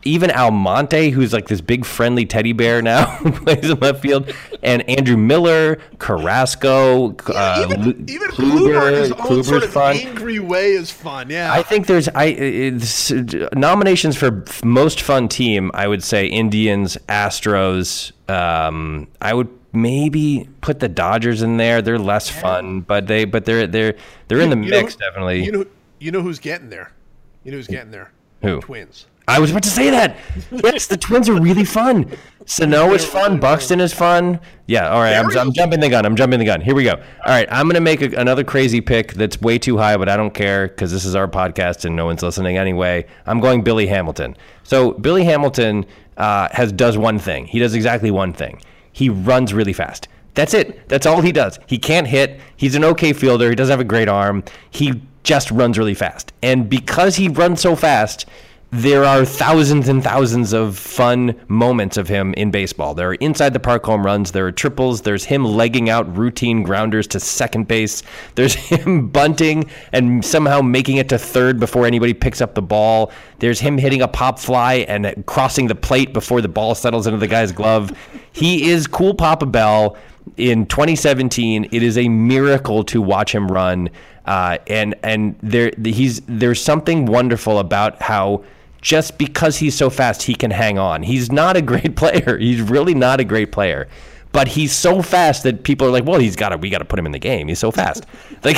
even Almonte, who's like this big friendly teddy bear now, who plays in left field, and Andrew Miller, Carrasco, even Kluber in his own Kluber's sort of fun. angry way is fun. Yeah, I think there's nominations for most fun team. I would say Indians, Astros. I would maybe put the Dodgers in there. They're less fun, but they're in the mix definitely. You know who's getting there? You know who's getting there? Who? Twins. I was about to say that. Yes, the Twins are really fun. Sano is fun. Buxton is fun. Yeah, all right. I'm jumping the gun. Here we go. All right, I'm going to make another crazy pick that's way too high, but I don't care because this is our podcast and no one's listening anyway. I'm going Billy Hamilton. So Billy Hamilton does one thing. He does exactly one thing. He runs really fast. That's it. That's all he does. He can't hit. He's an okay fielder. He doesn't have a great arm. He just runs really fast. And because he runs so fast, there are thousands and thousands of fun moments of him in baseball. There are inside the park home runs. There are triples. There's him legging out routine grounders to second base. There's him bunting and somehow making it to third before anybody picks up the ball. There's him hitting a pop fly and crossing the plate before the ball settles into the guy's glove. He is Cool Papa Bell in 2017. It is a miracle to watch him run. And there's something wonderful about how just because he's so fast, he can hang on. He's not a great player. He's really not a great player. But he's so fast that people are like, well, we got to put him in the game. He's so fast. Like,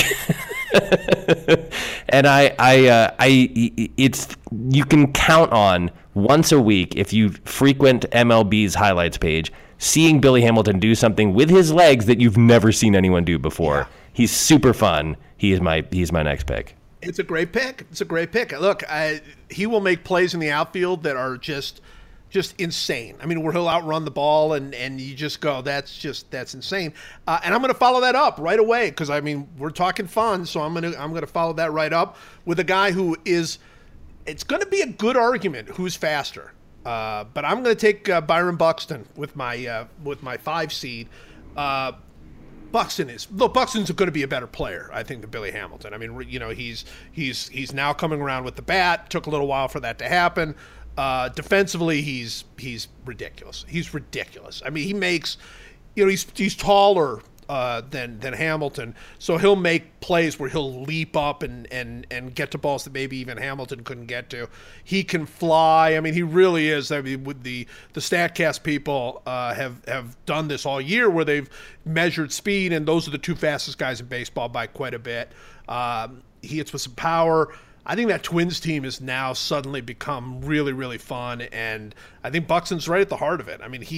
and you can count on once a week if you frequent MLB's highlights page, seeing Billy Hamilton do something with his legs that you've never seen anyone do before. Yeah. He's super fun. He's my next pick. It's a great pick. Look, he will make plays in the outfield that are just insane. I mean, where he'll outrun the ball and you just go, that's insane. And I'm going to follow that up right away because I mean we're talking fun, so I'm going to follow that right up with a guy who is. It's going to be a good argument who's faster, but I'm going to take Byron Buxton with my 5 seed. Buxton's going to be a better player, I think, than Billy Hamilton. I mean, you know, he's now coming around with the bat. Took a little while for that to happen. Defensively, he's ridiculous. He's ridiculous. I mean, he makes, you know, he's taller than Hamilton, so he'll make plays where he'll leap up and get to balls that maybe even Hamilton couldn't get to. He can fly. I mean, he really is. I mean, with the StatCast people have done this all year where they've measured speed, and those are the 2 fastest guys in baseball by quite a bit. He hits with some power. I think that Twins team has now suddenly become really, really fun, and I think Buxton's right at the heart of it. I mean,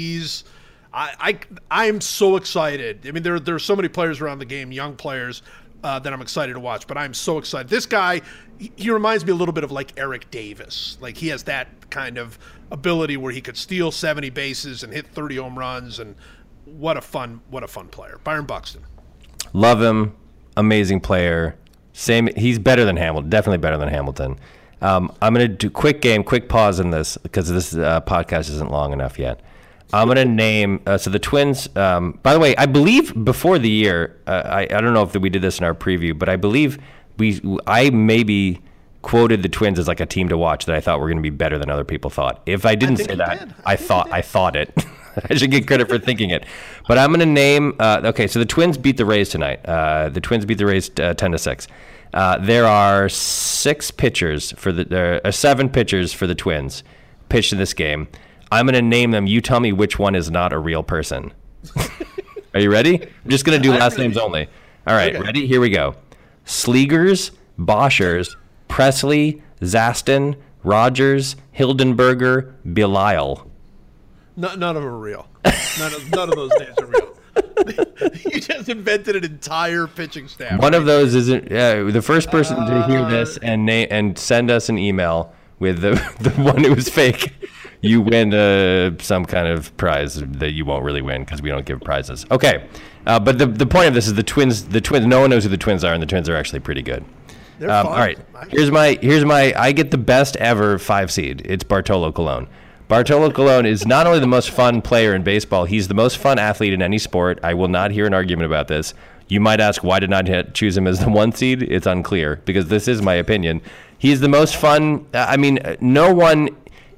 I'm so excited. I mean, there's so many players around the game, young players, that I'm excited to watch. But I'm so excited. This guy, he reminds me a little bit of like Eric Davis. Like he has that kind of ability where he could steal 70 bases and hit 30 home runs. And what a fun player, Byron Buxton. Love him, amazing player. He's better than Hamilton. Definitely better than Hamilton. I'm gonna do quick pause in this because this podcast isn't long enough yet. I'm going to name so the Twins, by the way, I believe before the year, I don't know if we did this in our preview, but I believe I maybe quoted the Twins as like a team to watch that I thought were going to be better than other people thought. If I didn't say that, I thought it. I should get credit for thinking it. But I'm going to name, okay, so the Twins beat the Rays tonight. The Twins beat the Rays 10-6. There are 7 pitchers for the Twins pitched in this game. I'm going to name them. You tell me which one is not a real person. Are you ready? I'm just going to do last names only. All right, okay. Ready? Here we go. Slegers, Boschers, Presley, Zaston, Rogers, Hildenberger, Belisle. None of them are real. None of those names are real. You just invented an entire pitching staff. One of those isn't the first person to hear this and send us an email with the one who was fake. You win some kind of prize that you won't really win because we don't give prizes. Okay, but the point of this is the Twins. No one knows who the Twins are, and the Twins are actually pretty good. They're fun. All right, here's my. I get the best ever 5 seed. It's Bartolo Colon. Bartolo Colon is not only the most fun player in baseball, he's the most fun athlete in any sport. I will not hear an argument about this. You might ask, why did I choose him as the 1 seed? It's unclear because this is my opinion. He's the most fun. I mean, no one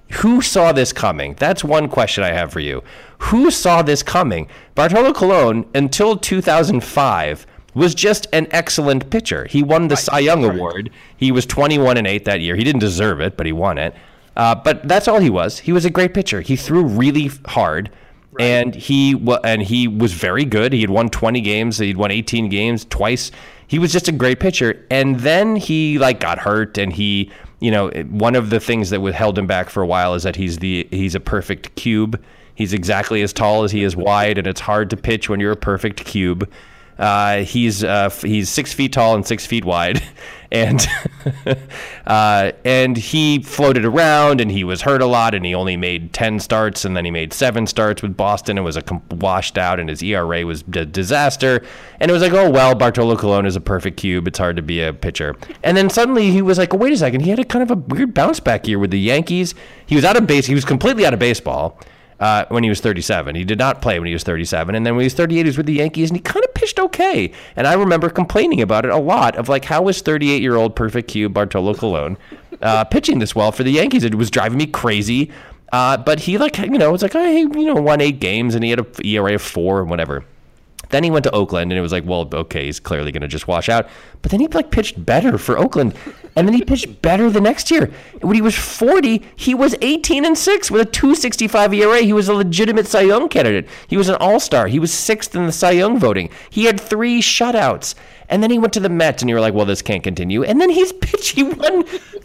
Who saw this coming? That's one question I have for you. Who saw this coming? Bartolo Colon, until 2005, was just an excellent pitcher. He won the Cy Young Award. He was 21-8 that year. He didn't deserve it, but he won it. But that's all he was. He was a great pitcher. He threw really hard, and he was very good. He had won 20 games. He'd won 18 games twice. He was just a great pitcher. And then he got hurt, and he, one of the things that held him back for a while is that he's a perfect cube. He's exactly as tall as he is wide, and it's hard to pitch when you're a perfect cube. He's 6 feet tall and 6 feet wide, and and he floated around, and he was hurt a lot, and he only made 10 starts, and then he made 7 starts with Boston and was washed out, and his ERA was a disaster. And it was like, oh well, Bartolo Colon is a perfect cube. It's hard to be a pitcher. And then suddenly he was like, oh, wait a second, he had a kind of a weird bounce back year with the Yankees. He was He was completely out of baseball. When he was 37. He did not play when he was 37. And then when he was 38, he was with the Yankees, and he kind of pitched okay. And I remember complaining about it a lot of how is 38-year-old perfect cube Bartolo Colon pitching this well for the Yankees? It was driving me crazy. But he was like, oh, hey, won 8 games, and he had an ERA of 4 and whatever. Then he went to Oakland, and it was like, well, okay, he's clearly going to just wash out. But then he pitched better for Oakland, and then he pitched better the next year. When he was 40, he was 18-6 with a 2.65 ERA. He was a legitimate Cy Young candidate. He was an all-star. He was 6th in the Cy Young voting. He had 3 shutouts. And then he went to the Mets, and you were like, well, this can't continue. And then he's pitched. He won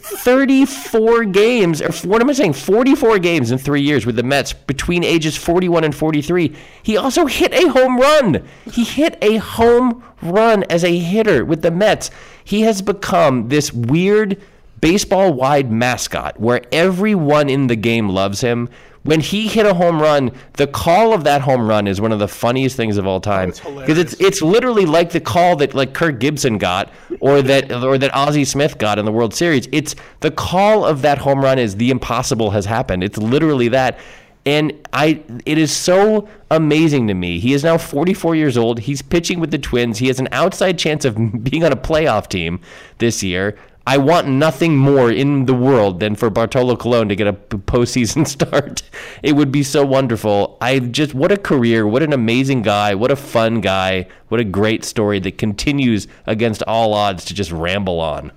34 games, or what am I saying? 44 games in 3 years with the Mets between ages 41 and 43. He also hit a home run. He hit a home run as a hitter with the Mets. He has become this weird baseball-wide mascot where everyone in the game loves him. When he hit a home run, the call of that home run is one of the funniest things of all time. Because it's literally like the call that Kirk Gibson got or that Ozzie Smith got in the World Series. It's the call of that home run is the impossible has happened. It's literally that. And it is so amazing to me. He is now 44 years old. He's pitching with the Twins. He has an outside chance of being on a playoff team this year. I want nothing more in the world than for Bartolo Colon to get a postseason start. It would be so wonderful. What a career. What an amazing guy. What a fun guy. What a great story that continues against all odds to just ramble on.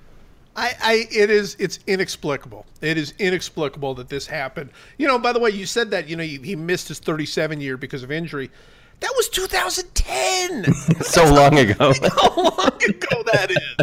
It's inexplicable. It is inexplicable that this happened. By the way, you said that, he missed his 37 year because of injury. That was 2010. So long ago. How long ago that is.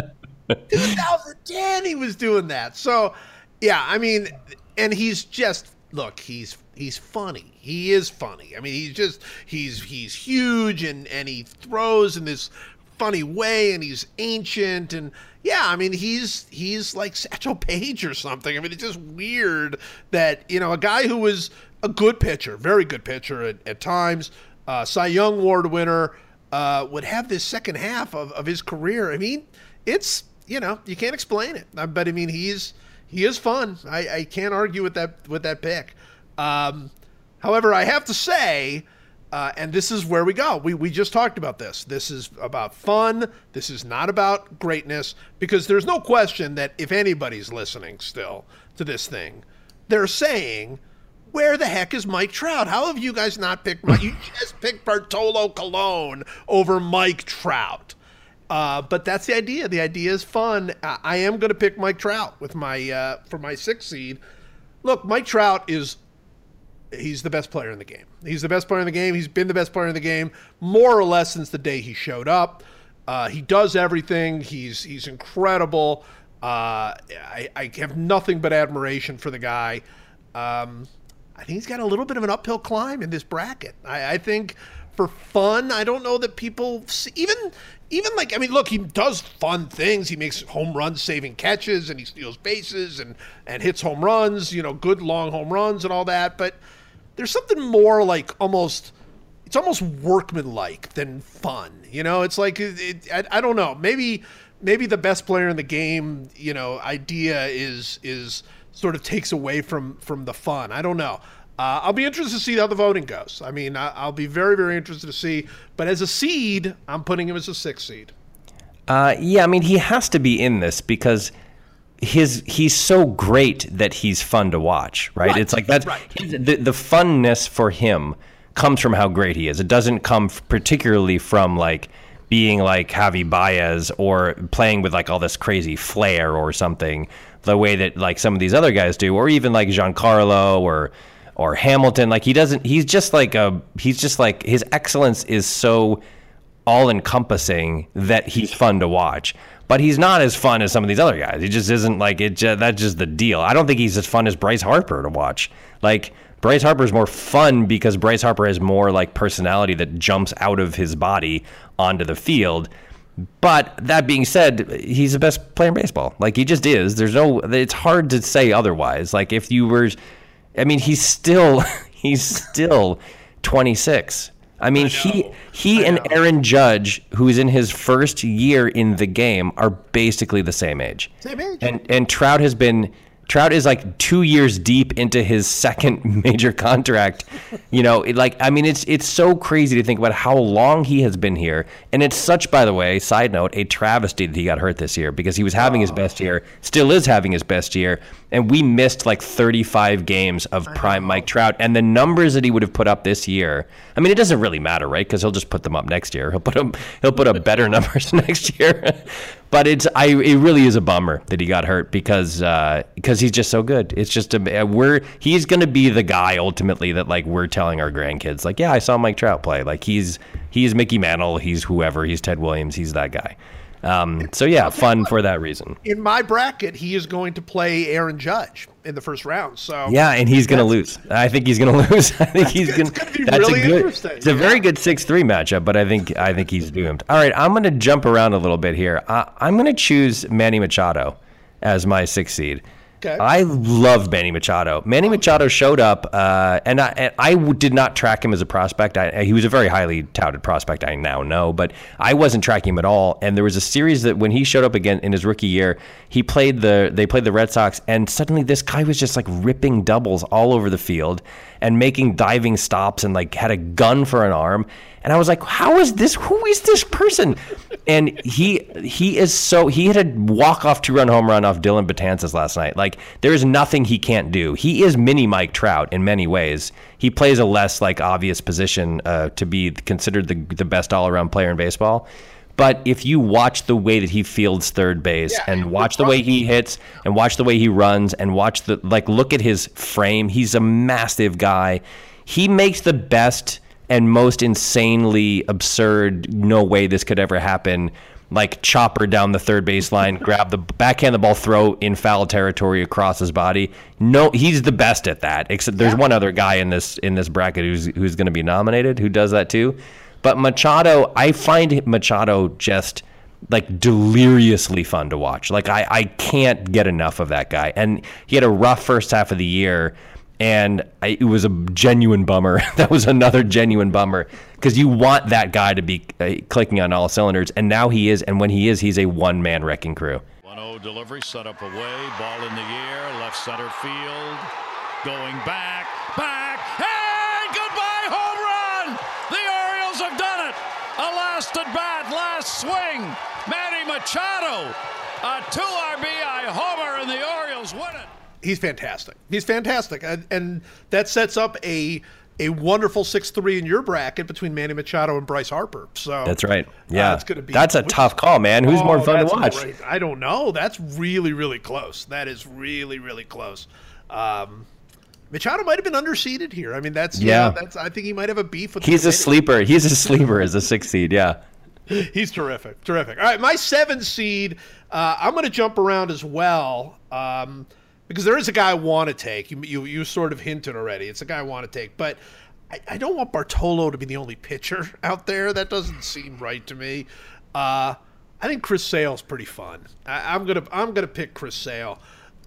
2010 he was doing that. So, yeah, I mean, and he's just, look, he's funny. He is funny. I mean, he's huge and he throws in this funny way and he's ancient and yeah, I mean, he's like Satchel Paige or something. I mean, it's just weird that, a guy who was a good pitcher, very good pitcher at times, Cy Young Award winner, would have this second half of his career. I mean, it's, you can't explain it. But I mean, he is fun. I can't argue with that pick. However, I have to say, and this is where we go. We just talked about this. This is about fun. This is not about greatness, because there's no question that if anybody's listening still to this thing, they're saying, where the heck is Mike Trout? How have you guys not picked Mike? You just picked Bartolo Colon over Mike Trout. But that's the idea. The idea is fun. I am going to pick Mike Trout with my for my 6th seed. Look, Mike Trout he's the best player in the game. He's the best player in the game. He's been the best player in the game more or less since the day he showed up. He does everything. He's incredible. I have nothing but admiration for the guy. I think he's got a little bit of an uphill climb in this bracket. I think for fun, I don't know that people see, even like, I mean, look, he does fun things. He makes home runs, saving catches, and he steals bases and hits home runs, good long home runs and all that. But there's something more like it's almost workmanlike than fun. It's like, I don't know. Maybe the best player in the game, idea is sort of takes away from the fun. I don't know. I'll be interested to see how the voting goes. I mean, I'll be very, very interested to see. But as a seed, I'm putting him as a 6th seed. Yeah, I mean, he has to be in this because he's so great that he's fun to watch, right? It's like that's the funness for him comes from how great he is. It doesn't come particularly from like being like Javi Baez or playing with like all this crazy flair or something, the way that like some of these other guys do, or even like Giancarlo or Hamilton. Like he's just like his excellence is so all encompassing that he's fun to watch. But he's not as fun as some of these other guys. He just isn't like it. That's just the deal. I don't think he's as fun as Bryce Harper to watch. Like Bryce Harper's more fun because Bryce Harper has more like personality that jumps out of his body onto the field. But that being said, he's the best player in baseball. Like he just is. It's hard to say otherwise. Like if you were, I mean, he's still 26. I mean, he and Aaron Judge, who's in his first year in the game, are basically the same age. And Trout is like 2 years deep into his second major contract. You know, it's so crazy to think about how long he has been here. And it's such, by the way, side note, a travesty that he got hurt this year because he was having his best year, still is having his best year. And we missed like 35 games of prime Mike Trout. And the numbers that he would have put up this year, I mean, it doesn't really matter, right? Because he'll just put them up next year. He'll put up better numbers next year. But it really is a bummer that he got hurt because he's just so good. It's just he's going to be the guy ultimately that like we're telling our grandkids like, yeah, I saw Mike Trout play. Like he's Mickey Mantle, he's whoever, he's Ted Williams, he's that guy. So yeah, fun for that reason. In my bracket, he is going to play Aaron Judge in the first round. So yeah, and he's going to lose. I think he's going to lose. I think he's going to be really interesting. It's a very good 6-3 matchup, but I think he's doomed. All right, I'm going to jump around a little bit here. I'm going to choose Manny Machado as my 6th seed. Okay. I love Manny Machado. Manny Machado showed up, and I did not track him as a prospect. He was a very highly touted prospect, I now know, but I wasn't tracking him at all. And there was a series that when he showed up again in his rookie year, they played the Red Sox, and suddenly this guy was just like ripping doubles all over the field and making diving stops and like had a gun for an arm. And I was like, who is this person? And he had a walk-off 2-run home run off Dylan Betances last night. Like, there is nothing he can't do. He is mini Mike Trout in many ways. He plays a less like obvious position to be considered the best all-around player in baseball. But if you watch the way that he fields third base and watch the way he hits and watch the way he runs and look at his frame, he's a massive guy. He makes the best and most insanely absurd, no way this could ever happen, like chopper down the third baseline, grab the backhand the ball, throw in foul territory across his body. No, he's the best at that. Except there's one other guy in this bracket who's going to be nominated who does that too. But Machado, I find Machado just like deliriously fun to watch. Like I can't get enough of that guy. And he had a rough first half of the year. And it was a genuine bummer. That was another genuine bummer because you want that guy to be clicking on all cylinders. And now he is. And when he is, he's a one-man wrecking crew. 1-0 delivery, set up away, ball in the air, left center field, going back, and goodbye home run! The Orioles have done it! A last at bat, last swing. Manny Machado, a 2 RBI homer, and the Orioles win it. He's fantastic. And that sets up a wonderful 6-3 in your bracket between Manny Machado and Bryce Harper. So that's right. Yeah, that's a tough call, man. Who's more fun to watch? I don't know. That's really, really close. That is really, really close. Machado might have been underseeded here. I mean, that's I think he might have a beef with. He's a sleeper. He's a sleeper as a 6th seed. Yeah. He's terrific. All right, my 7th seed. I'm going to jump around as well. Because there is a guy I want to take. You sort of hinted already. It's a guy I want to take. But I don't want Bartolo to be the only pitcher out there. That doesn't seem right to me. I think Chris Sale's pretty fun. I'm gonna pick Chris Sale.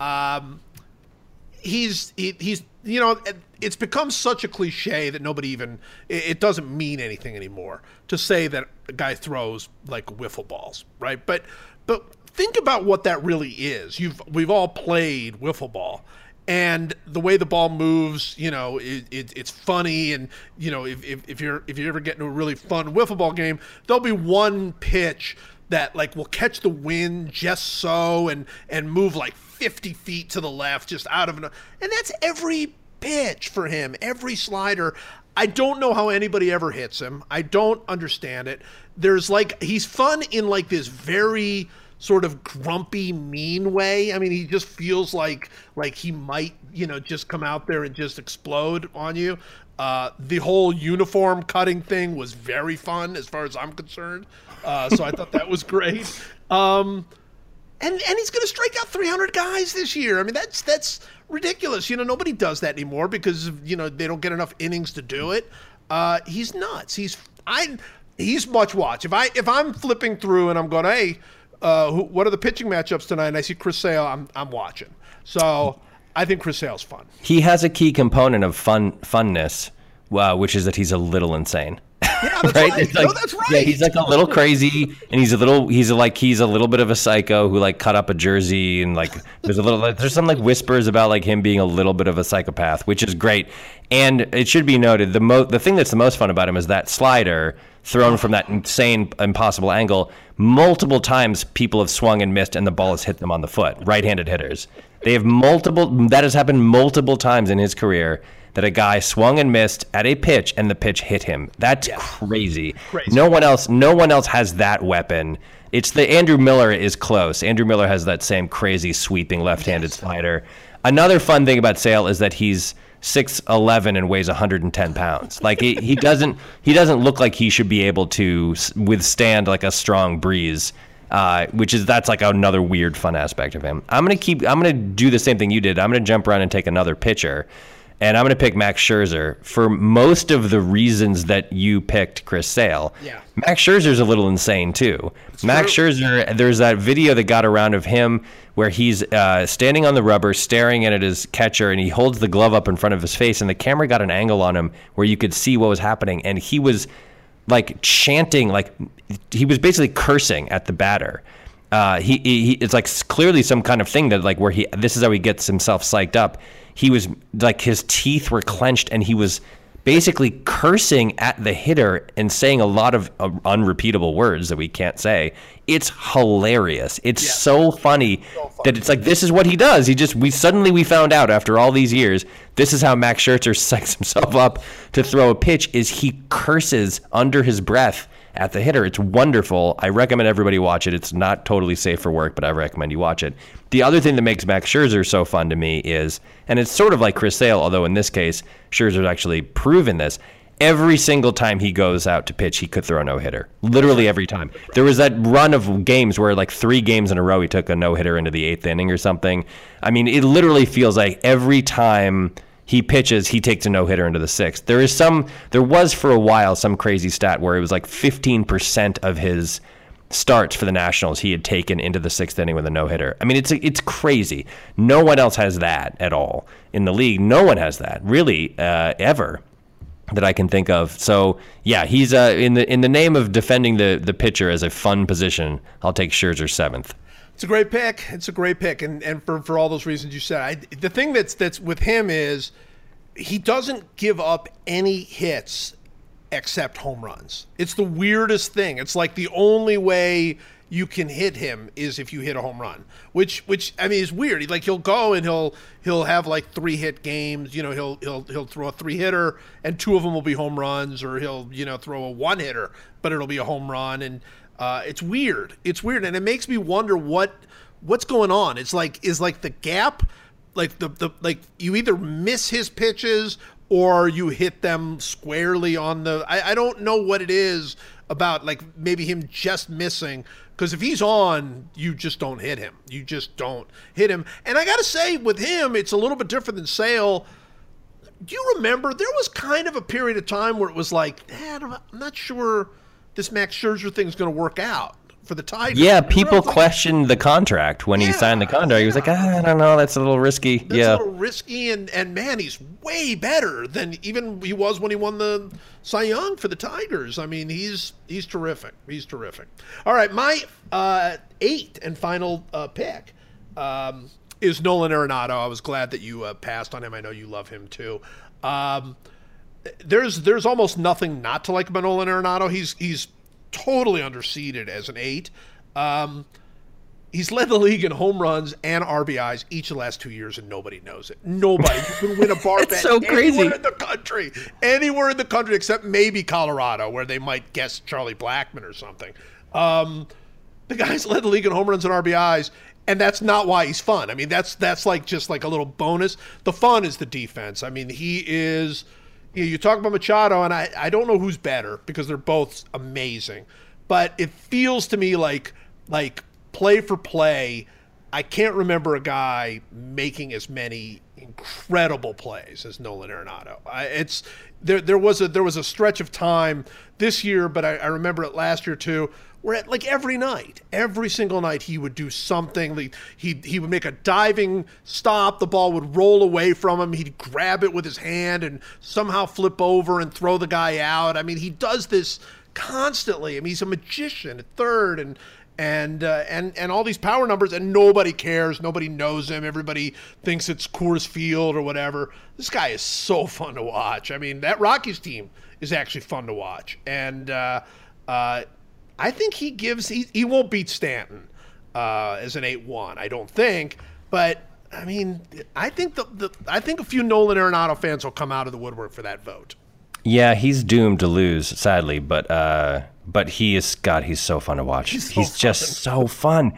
He's it's become such a cliche that nobody even it doesn't mean anything anymore to say that a guy throws like wiffle balls, right? But think about what that really is. We've all played wiffle ball, and the way the ball moves, it's funny. And if you ever get into a really fun wiffle ball game, there'll be one pitch that like will catch the wind just so and move like 50 feet to the left, just out of and that's every pitch for him, every slider. I don't know how anybody ever hits him. I don't understand it. There's like, he's fun in like this very sort of grumpy, mean way. I mean, he just feels like he might, just come out there and just explode on you. The whole uniform cutting thing was very fun as far as I'm concerned. So I thought that was great. And he's going to strike out 300 guys this year. I mean, that's ridiculous. Nobody does that anymore because they don't get enough innings to do it. He's nuts. He's much watch. If I'm flipping through and I'm going, hey, what are the pitching matchups tonight? And I see Chris Sale, I'm watching. So I think Chris Sale's fun. He has a key component of funness, which is that he's a little insane. Yeah, that's right? right. Like, no, that's right. Yeah, he's like a little crazy, and he's a little bit of a psycho who like cut up a jersey, and like there's some like whispers about like him being a little bit of a psychopath, which is great. And it should be noted, the thing that's the most fun about him is that slider thrown from that insane, impossible angle. Multiple times people have swung and missed, and the ball has hit them on the foot. Right-handed hitters. That has happened multiple times in his career, that a guy swung and missed at a pitch and the pitch hit him. That's crazy. No one else has that weapon. It's the Andrew Miller is close. Andrew Miller has that same crazy sweeping left-handed slider. Another fun thing about Sale is that he's 6'11" and weighs 110 pounds. Like he doesn't look like he should be able to withstand like a strong breeze. That's like another weird fun aspect of him. I'm gonna do the same thing you did. I'm gonna jump around and take another pitcher. And I'm going to pick Max Scherzer for most of the reasons that you picked Chris Sale. Yeah. Max Scherzer's a little insane, too. Max Scherzer, there's that video that got around of him where he's standing on the rubber, staring at his catcher, and he holds the glove up in front of his face, and the camera got an angle on him where you could see what was happening. And he was, like, chanting, like, he was basically cursing at the batter. He it's like clearly some kind of thing that like where this is how he gets himself psyched up. He was like, his teeth were clenched and he was basically cursing at the hitter and saying a lot of unrepeatable words that we can't say. It's hilarious. It's so funny that it's like, this is what he does. We found out after all these years, this is how Max Scherzer psychs himself up to throw a pitch, is he curses under his breath at the hitter. It's wonderful. I recommend everybody watch it. It's not totally safe for work, but I recommend you watch it. The other thing that makes Max Scherzer so fun to me is, and it's sort of like Chris Sale, although in this case, Scherzer's actually proven this, every single time he goes out to pitch, he could throw a no-hitter. Literally every time. There was that run of games where like 3 games in a row he took a no-hitter into the 8th inning or something. I mean, it literally feels like every time he pitches, he takes a no-hitter into the 6th. There was for a while some crazy stat where it was like 15% of his starts for the Nationals he had taken into the 6th inning with a no-hitter. I mean, it's crazy. No one else has that at all in the league. No one has that, really, ever, that I can think of. So, yeah, he's in the name of defending the pitcher as a fun position, I'll take Scherzer 7th. It's a great pick. And for all those reasons you said. The thing that's with him is he doesn't give up any hits except home runs. It's the weirdest thing. It's like the only way you can hit him is if you hit a home run, which I mean is weird. He'll go and he'll have like 3-hit games. He'll throw a 3-hitter and 2 of them will be home runs, or he'll throw a 1-hitter but it'll be a home run. And it's weird. And it makes me wonder what's going on. It's like, is like the gap, like the you either miss his pitches or you hit them squarely on the. I don't know what it is about, like maybe him just missing. Because if he's on, you just don't hit him. You just don't hit him. And I got to say, with him, it's a little bit different than Sale. Do you remember there was kind of a period of time where it was like, I'm not sure this Max Scherzer thing is going to work out for the Tigers. Yeah, people questioned the contract when he signed the contract. He was like, I don't know, that's a little risky. That's a little risky, and man, he's way better than even he was when he won the Cy Young for the Tigers. I mean, he's terrific. He's terrific. All right, my 8th and final pick is Nolan Arenado. I was glad that you passed on him. I know you love him too. There's almost nothing not to like about Nolan Arenado. He's totally underseeded as an 8. He's led the league in home runs and RBIs each of the last 2 years, and nobody knows it. Nobody. You can win a bar bet so crazy. anywhere in the country. Anywhere in the country except maybe Colorado, where they might guess Charlie Blackmon or something. The guy's led the league in home runs and RBIs, and that's not why he's fun. I mean, that's like just like a little bonus. The fun is the defense. I mean, he is – you talk about Machado, and I don't know who's better because they're both amazing. But it feels to me like play for play, I can't remember a guy making as many incredible plays as Nolan Arenado. There was a stretch of time this year, but I remember it last year too, where like every single night he would do something. He would make a diving stop, the ball would roll away from him, he'd grab it with his hand and somehow flip over and throw the guy out. I mean, he does this constantly. I mean, he's a magician at third and all these power numbers, and nobody cares. Nobody knows him. Everybody thinks it's Coors Field or whatever. This guy is so fun to watch. I mean, that Rockies team is actually fun to watch. And I think he won't beat Stanton as an 8-1, I don't think. But, I mean, I think I think a few Nolan Arenado fans will come out of the woodwork for that vote. Yeah, he's doomed to lose, sadly, but he's so fun to watch. He's just so fun.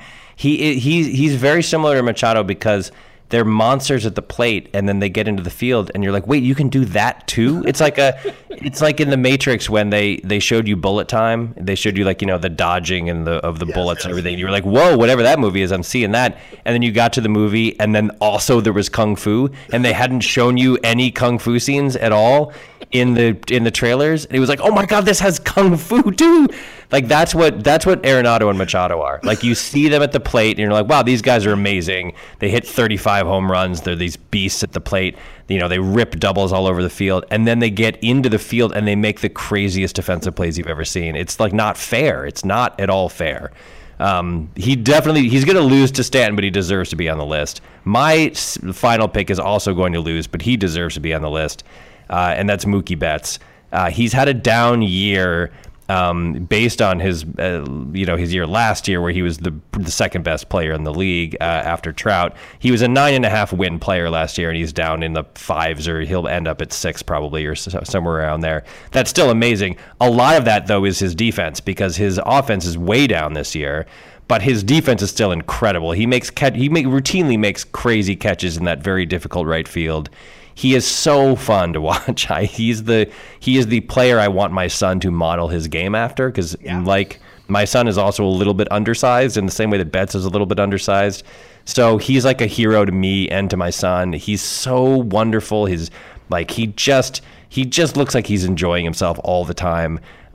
He's very similar to Machado because they're monsters at the plate, and then they get into the field, and you're like, wait, you can do that too? It's like in the Matrix when they showed you bullet time. They showed you the dodging and of the bullets and everything. You were like, whoa, whatever that movie is, I'm seeing that. And then you got to the movie, and then also there was kung fu, and they hadn't shown you any kung fu scenes at all in the trailers. And it was like, oh my God, this has kung fu too. Like that's what Arenado and Machado are. Like you see them at the plate and you're like, wow, these guys are amazing. They hit 35 home runs. They're these beasts at the plate. They rip doubles all over the field, and then they get into the field and they make the craziest defensive plays you've ever seen. It's like not fair. It's not at all fair. He's going to lose to Stanton, but he deserves to be on the list. My final pick is also going to lose, but he deserves to be on the list. And that's Mookie Betts. He's had a down year based on his year last year, where he was the second best player in the league after Trout. He was a 9.5 win player last year, and he's down in the 5s, or he'll end up at 6 probably, or somewhere around there. That's still amazing. A lot of that, though, is his defense, because his offense is way down this year. But his defense is still incredible. He routinely makes crazy catches in that very difficult right field. He is so fun to watch. He is the player I want my son to model his game after, because like my son is also a little bit undersized in the same way that Betts is a little bit undersized. So he's like a hero to me and to my son. He's so wonderful. He just looks like he's enjoying himself all the time.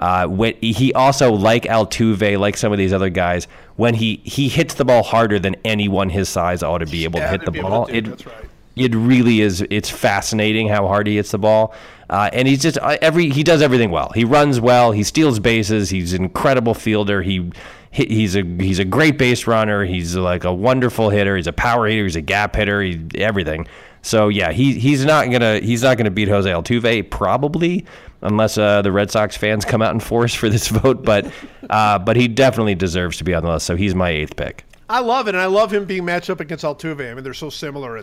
He also, like Altuve, like some of these other guys, when he hits the ball harder than anyone his size ought to be able to hit the ball. That's right. It really is. It's fascinating how hard he hits the ball, and he's just he does everything well. He runs well. He steals bases. He's an incredible fielder. He's a great base runner. He's like a wonderful hitter. He's a power hitter. He's a gap hitter. Everything. So yeah, he's not gonna beat Jose Altuve probably, unless the Red Sox fans come out in force for this vote. But he definitely deserves to be on the list. So he's my 8th pick. I love it, and I love him being matched up against Altuve. I mean, they're so similar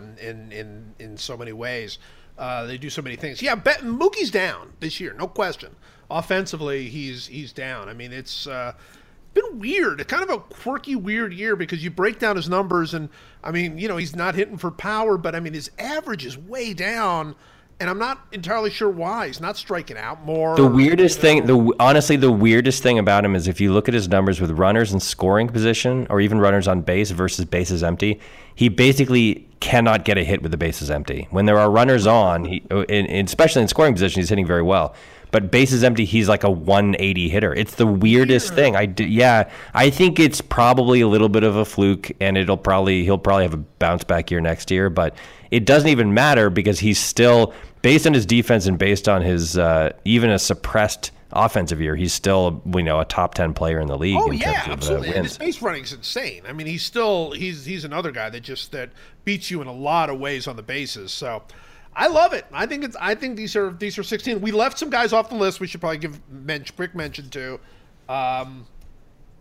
in so many ways. They do so many things. Yeah, Mookie's down this year, no question. Offensively, he's down. I mean, it's been weird, kind of a quirky, weird year, because you break down his numbers, and I mean, he's not hitting for power, but I mean, his average is way down. And I'm not entirely sure why. He's not striking out more. The weirdest thing, honestly, the weirdest thing about him is if you look at his numbers with runners in scoring position, or even runners on base versus bases empty, he basically cannot get a hit with the bases empty. When there are runners on, especially in scoring position, he's hitting very well. But bases empty, he's like a 180 hitter. It's the weirdest thing. I think it's probably a little bit of a fluke, and he'll probably have a bounce back year next year. But it doesn't even matter, because he's still, based on his defense and based on his even a suppressed offensive year, he's still a top 10 player in the league. Oh in yeah, terms of, absolutely. wins. And his base running is insane. I mean, he's another guy that beats you in a lot of ways on the bases. So I love it. I think these are 16. We left some guys off the list. We should probably give quick mention to.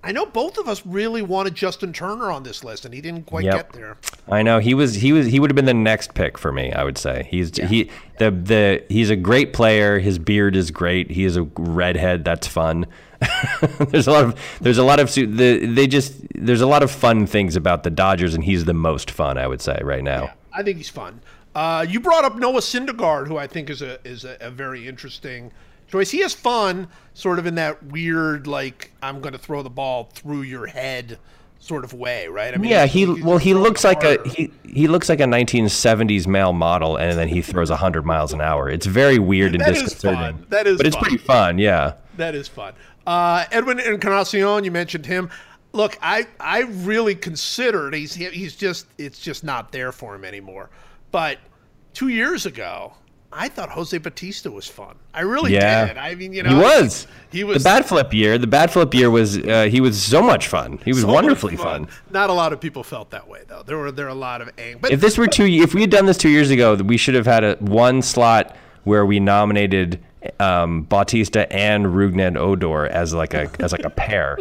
I know both of us really wanted Justin Turner on this list, and he didn't quite get there. I know he would have been the next pick for me. I would say he's a great player. His beard is great. He is a redhead. That's fun. There's a lot of fun things about the Dodgers, and he's the most fun, I would say, right now. Yeah, I think he's fun. You brought up Noah Syndergaard, who I think is a very interesting choice. He has fun, sort of in that weird, like, I'm going to throw the ball through your head sort of way, right? I mean, yeah, he looks like a 1970s male model, and then he throws 100 miles an hour. It's very weird and disconcerting. That is, but it's pretty fun. Yeah, that is fun. Edwin Encarnacion, you mentioned him. Look, I really considered it's just not there for him anymore. But 2 years ago, I thought Jose Bautista was fun. I really did. I mean, he was the bat flip year. The bat flip year was he was so much fun. He was so wonderfully fun. Not a lot of people felt that way though. There were a lot of angst. But if we had done this 2 years ago, we should have had one slot where we nominated Bautista and Rougned Odor as like a pair.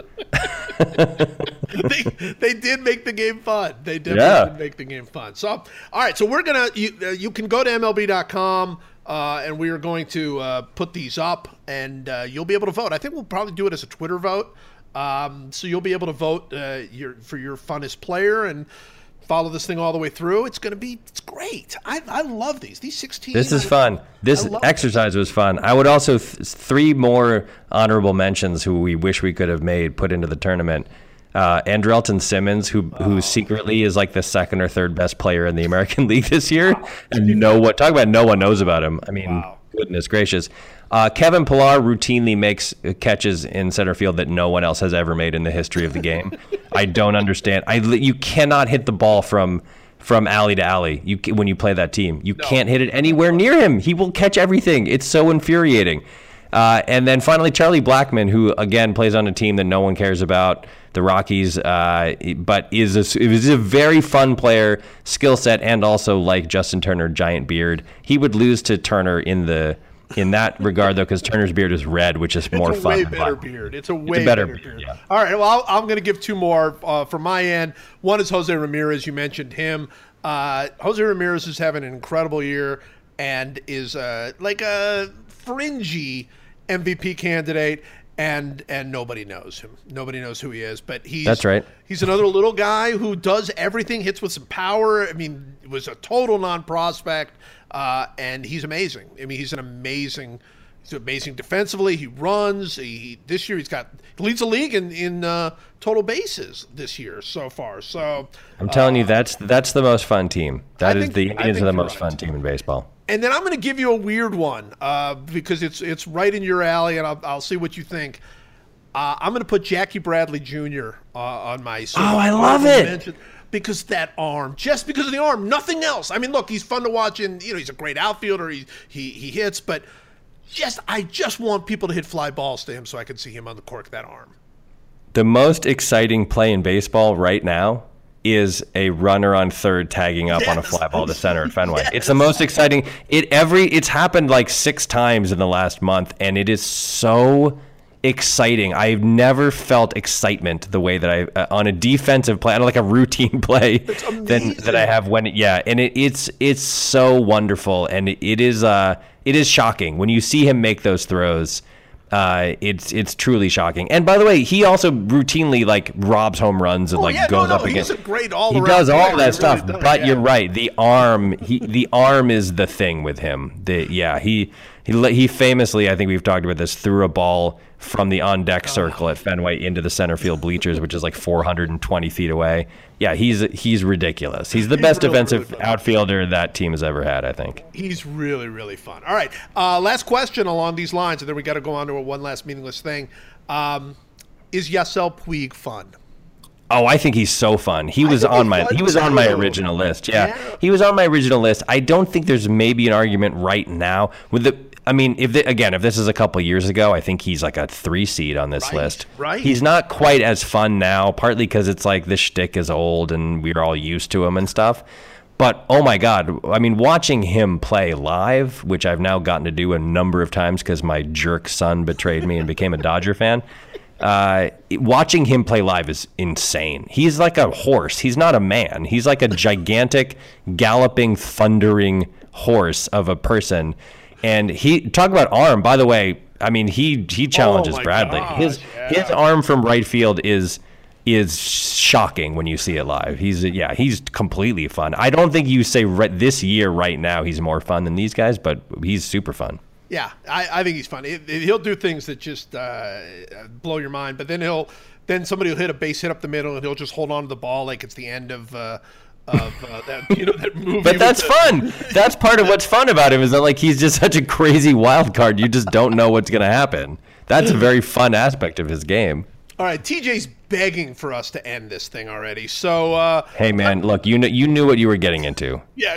They did make the game fun. They definitely did make the game fun. So, all right. So we're gonna you can go to MLB.com and we are going to put these up, and you'll be able to vote. I think we'll probably do it as a Twitter vote. So you'll be able to vote for your funnest player and follow this thing all the way through. It's great. I love these 16. This is fun. This exercise was fun. I would also three more honorable mentions who we wish we could have put into the tournament. Andrelton Simmons, who secretly is like the second or third best player in the American League this year. And no one knows about him. I mean, goodness gracious. Kevin Pillar routinely makes catches in center field that no one else has ever made in the history of the game. I don't understand. You cannot hit the ball from alley to alley when you play that team. You can't hit it anywhere near him. He will catch everything. It's so infuriating. And then finally, Charlie Blackmon, who, again, plays on a team that no one cares about, the Rockies, but is a very fun player, skill set, and also, like Justin Turner, giant beard. He would lose to Turner in that regard, though, because Turner's beard is red, which is more fun. It's a way better beard. It's a better beard. Yeah. All right, well, I'm going to give two more from my end. One is Jose Ramirez. You mentioned him. Jose Ramirez is having an incredible year and is like a fringy MVP candidate, and nobody knows him. Nobody knows who he is, but that's right. He's another little guy who does everything, hits with some power. I mean, it was a total non-prospect, and he's amazing. I mean, he's amazing defensively. He runs. This year he leads the league in total bases this year so far. So I'm telling you, that's the most fun team. The Indians are the most fun team in baseball. And then I'm going to give you a weird one because it's right in your alley, and I'll see what you think. I'm going to put Jackie Bradley Jr. On my. I love it. Because that arm, just because of the arm, nothing else. I mean, look, he's fun to watch, and he's a great outfielder. He hits, but I just want people to hit fly balls to him so I can see him on the court with that arm. The most exciting play in baseball right now is a runner on third tagging up on a fly ball to center at Fenway. Yes. It's the most exciting. It's happened like 6 times in the last month, and it is so exciting. I've never felt excitement the way that I on a defensive play, on like a routine play that I have when it's so wonderful, and it is shocking when you see him make those throws. It's truly shocking. And by the way, he also routinely like robs home runs and goes up against. He's a great all-around. He does all player. that stuff. Really but you're right. The arm is the thing with him. He famously, I think we've talked about this, threw a ball from the on-deck circle at Fenway into the center field bleachers, which is like 420 feet away. Yeah, he's ridiculous. He's the best defensive outfielder that team has ever had, I think. He's really, really fun. All right, last question along these lines, and then we got to go on to one last meaningless thing. Is Yasiel Puig fun? Oh, I think he's so fun. He was on my original list. Yeah, he was on my original list. I don't think there's maybe an argument right now if this is a couple years ago, I think he's like a 3 seed on this list. Right. He's not quite as fun now, partly because it's like the shtick is old and we're all used to him and stuff. But, oh my God, I mean, watching him play live, which I've now gotten to do a number of times because my jerk son betrayed me and became a Dodger fan, Watching him play live is insane. He's like a horse. He's not a man. He's like a gigantic, galloping, thundering horse of a person. And he talk about arm. By the way, I mean he challenges Bradley. Gosh, His arm from right field is shocking when you see it live. He's completely fun. I don't think you say this year right now he's more fun than these guys, but he's super fun. Yeah, I think he's fun. He'll do things that just blow your mind, but then somebody will hit a base hit up the middle, and he'll just hold on to the ball like it's the end of that that movie. But that's fun. That's part of what's fun about him is that like he's just such a crazy wild card. You just don't know what's going to happen. That's a very fun aspect of his game. All right, TJ's begging for us to end this thing already. So hey man, look, you knew what you were getting into. Yeah.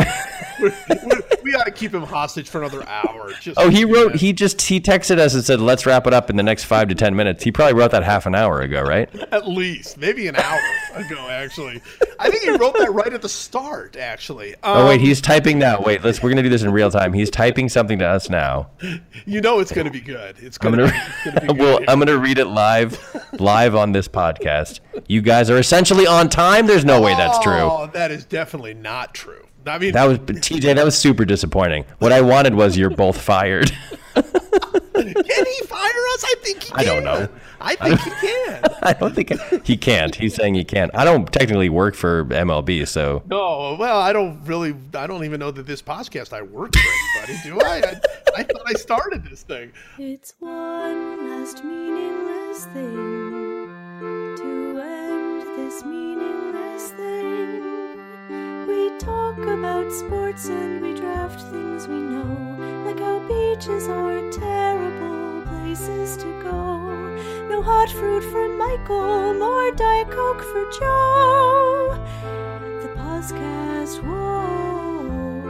We got to keep him hostage for another hour. He texted us and said, let's wrap it up in the next 5 to 10 minutes. He probably wrote that half an hour ago, right? At least. Maybe an hour ago, actually. I think he wrote that right at the start, actually. Wait, he's typing now. Wait, we're going to do this in real time. He's typing something to us now. You know it's going to be good. It's going to be good. Well, I'm going to read it live on this podcast. You guys are essentially on time. There's no way that's true. Oh, that is definitely not true. I mean, that was TJ. That was super disappointing. What I wanted was you're both fired. Can he fire us? I think he can. I don't know. I think he can. I don't think he can't. He's saying he can't. I don't technically work for MLB, so. No, well, I don't even know that this podcast I work for anybody, do I? I thought I started this thing. It's one last meaningless thing to end this meaningless thing. We talk about sports and we draft things we know, like how beaches are terrible places to go. No hot fruit for Michael, nor Diet Coke for Joe. The podcast, whoa,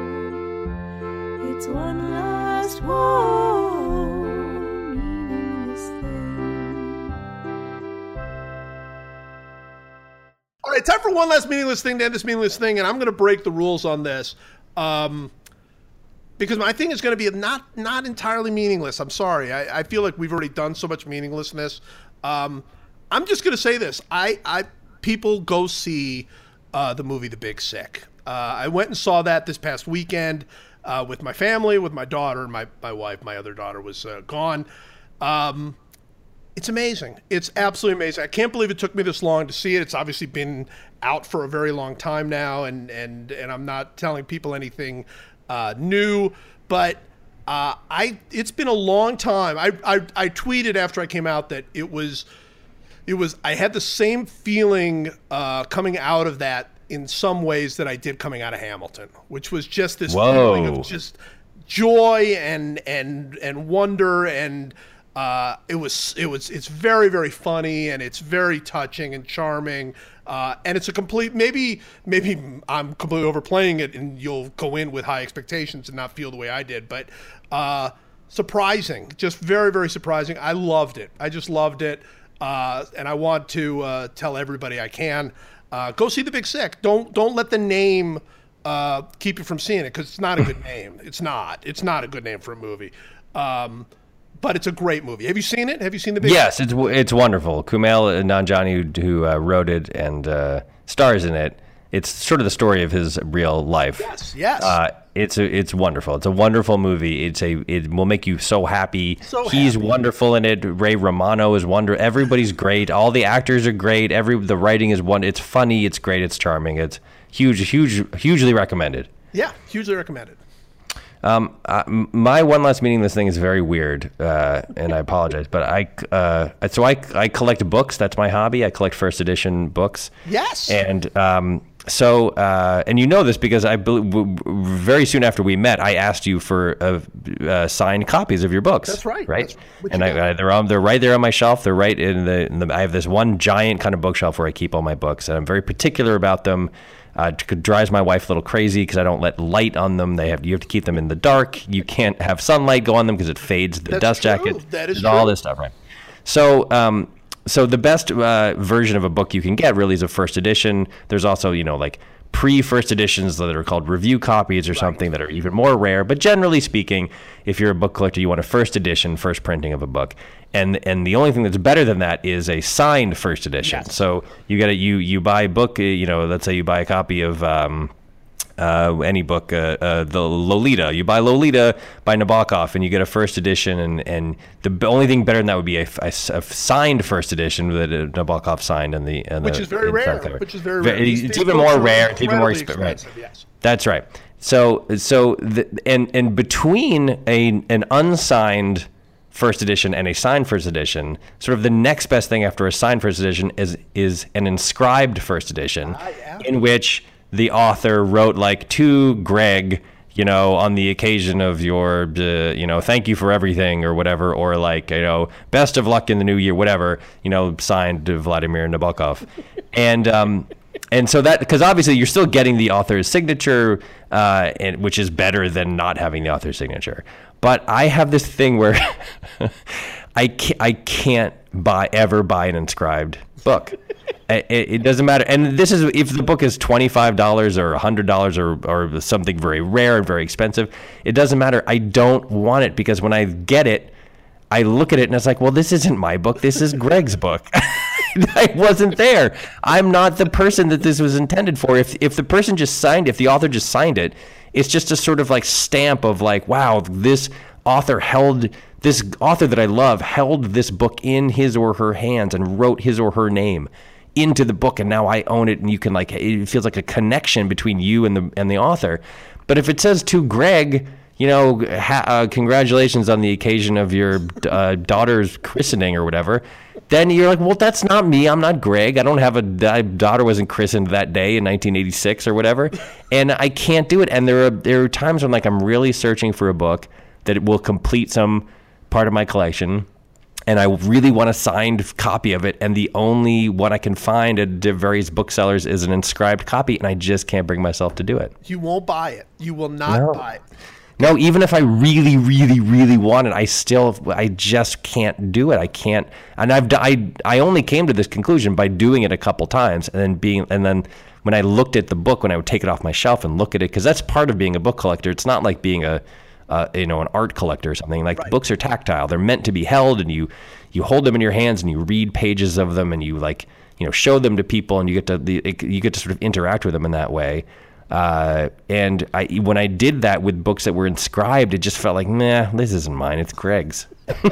it's one last, whoa, meaningless thing. All right, time for one last meaningless thing to end this meaningless thing, and I'm going to break the rules on this because my thing is going to be not entirely meaningless. I'm sorry. I feel like we've already done so much meaninglessness. I'm just going to say this. People go see the movie The Big Sick. I went and saw that this past weekend with my family, with my daughter, and my wife. My other daughter was gone. It's amazing. It's absolutely amazing. I can't believe it took me this long to see it. It's obviously been out for a very long time now, and I'm not telling people anything new, but it's been a long time. I tweeted after I came out that it was I had the same feeling coming out of that in some ways that I did coming out of Hamilton, which was just this feeling of just joy and wonder, and it's very, very funny, and it's very touching and charming, and it's a complete, maybe I'm completely overplaying it and you'll go in with high expectations and not feel the way I did, but surprising, just very, very surprising. I loved it. I just loved it, and I want to tell everybody I can, go see The Big Sick. Don't let the name keep you from seeing it, because it's not a good name. It's not a good name for a movie. But it's a great movie. Have you seen it? Have you seen The Big Yes, Sick? it's wonderful. Kumail Nanjiani, who wrote it and stars in it, it's sort of the story of his real life. Yes. It's wonderful. It's a wonderful movie. It will make you so happy. He's wonderful in it. Ray Romano is wonderful. Everybody's great. All the actors are great. The writing is It's funny. It's great. It's charming. It's hugely recommended. Yeah, hugely recommended. My one last meaningless thing is very weird, and I apologize, but I collect books. That's my hobby. I collect first edition books. Yes. And and you know this because very soon after we met, I asked you for signed copies of your books. That's right. Right. And they're right there on my shelf. They're right in the. I have this one giant kind of bookshelf where I keep all my books, and I'm very particular about them. It drives my wife a little crazy because I don't let light on them. You have to keep them in the dark. You can't have sunlight go on them because it fades the dust jacket. That is There's true. all this stuff, right? So the best version of a book you can get really is a first edition. There's also like pre-first editions that are called review copies or something that are even more rare. But generally speaking, if you're a book collector, you want a first edition, first printing of a book. And the only thing that's better than that is a signed first edition. Yes. So you buy a book, let's say you buy a copy of any book, the Lolita. You buy Lolita by Nabokov, and you get a first edition, and the only thing better than that would be a signed first edition that Nabokov signed, which is very rare. Which is very rare. It's even more rare. It's even more expensive. Yes. That's right. So between an unsigned first edition and a signed first edition, sort of the next best thing after a signed first edition is an inscribed first edition, in which the author wrote like to Greg, on the occasion of your, thank you for everything or whatever, or like, best of luck in the new year, whatever, signed Vladimir Nabokov. And so that, because obviously you're still getting the author's signature, which is better than not having the author's signature. But I have this thing where I can't ever buy an inscribed book. It doesn't matter. And this is if the book is $25 or $100 or something very rare and very expensive. It doesn't matter. I don't want it, because when I get it, I look at it and it's like, well, this isn't my book. This is Greg's book. I wasn't there. I'm not the person that this was intended for. If the person just signed, if the author just signed it, it's just a sort of like stamp of like, wow, this author that I love held this book in his or her hands and wrote his or her name into the book, and now I own it, and you can like, it feels like a connection between you and the author. But if it says to Greg, congratulations on the occasion of your daughter's christening or whatever, then you're like, well, that's not me. I'm not Greg. I don't have my daughter wasn't christened that day in 1986 or whatever, and I can't do it. And there are times when like I'm really searching for a book that will complete some part of my collection, and I really want a signed copy of it, and the only one I can find at various booksellers is an inscribed copy, and I just can't bring myself to do it. You won't buy it. You will not buy it. No, even if I really, really, really want it, I just can't do it. I can't, and I only came to this conclusion by doing it a couple times, and then when I looked at the book, when I would take it off my shelf and look at it, because that's part of being a book collector. It's not like being an art collector or something. Like, right. Books are tactile. They're meant to be held, and you hold them in your hands, and you read pages of them, and you show them to people, and you get to sort of interact with them in that way. And when I did that with books that were inscribed, it just felt like, nah, this isn't mine. It's Greg's.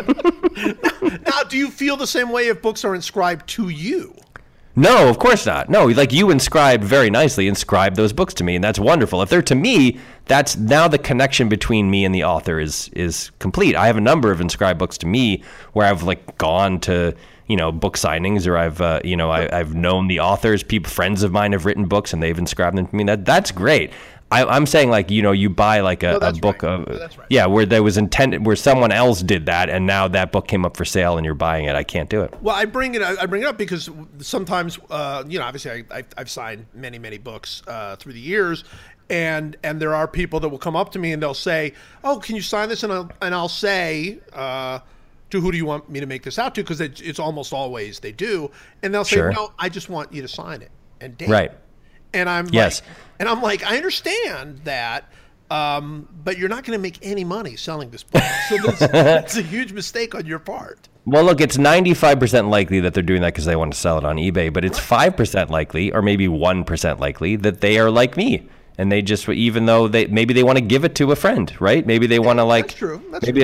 Now, do you feel the same way if books are inscribed to you? No, of course not. No, like you inscribed very nicely, inscribed those books to me, and that's wonderful. If they're to me, that's now the connection between me and the author is complete. I have a number of inscribed books to me where I've like gone to book signings, or I've known the authors. Friends of mine have written books and they've inscribed them to me. That's great. I'm saying like you buy like a book of where there was intended, where someone else did that, and now that book came up for sale and you're buying it. I can't do it. Well, I bring it up because sometimes obviously I've signed many books through the years, and there are people that will come up to me and they'll say, "Oh, can you sign this?" and I'll say, to who do you want me to make this out to? Because it's almost always they do. And they'll say, sure. No, I just want you to sign it and date. Right. And I'm like, I understand that, but you're not going to make any money selling this book. So that's a huge mistake on your part. Well, look, it's 95% likely that they're doing that because they want to sell it on eBay, but it's 5% likely, or maybe 1% likely, that they are like me. And they just, even though maybe they want to give it to a friend, right? Maybe they want to like, that's true.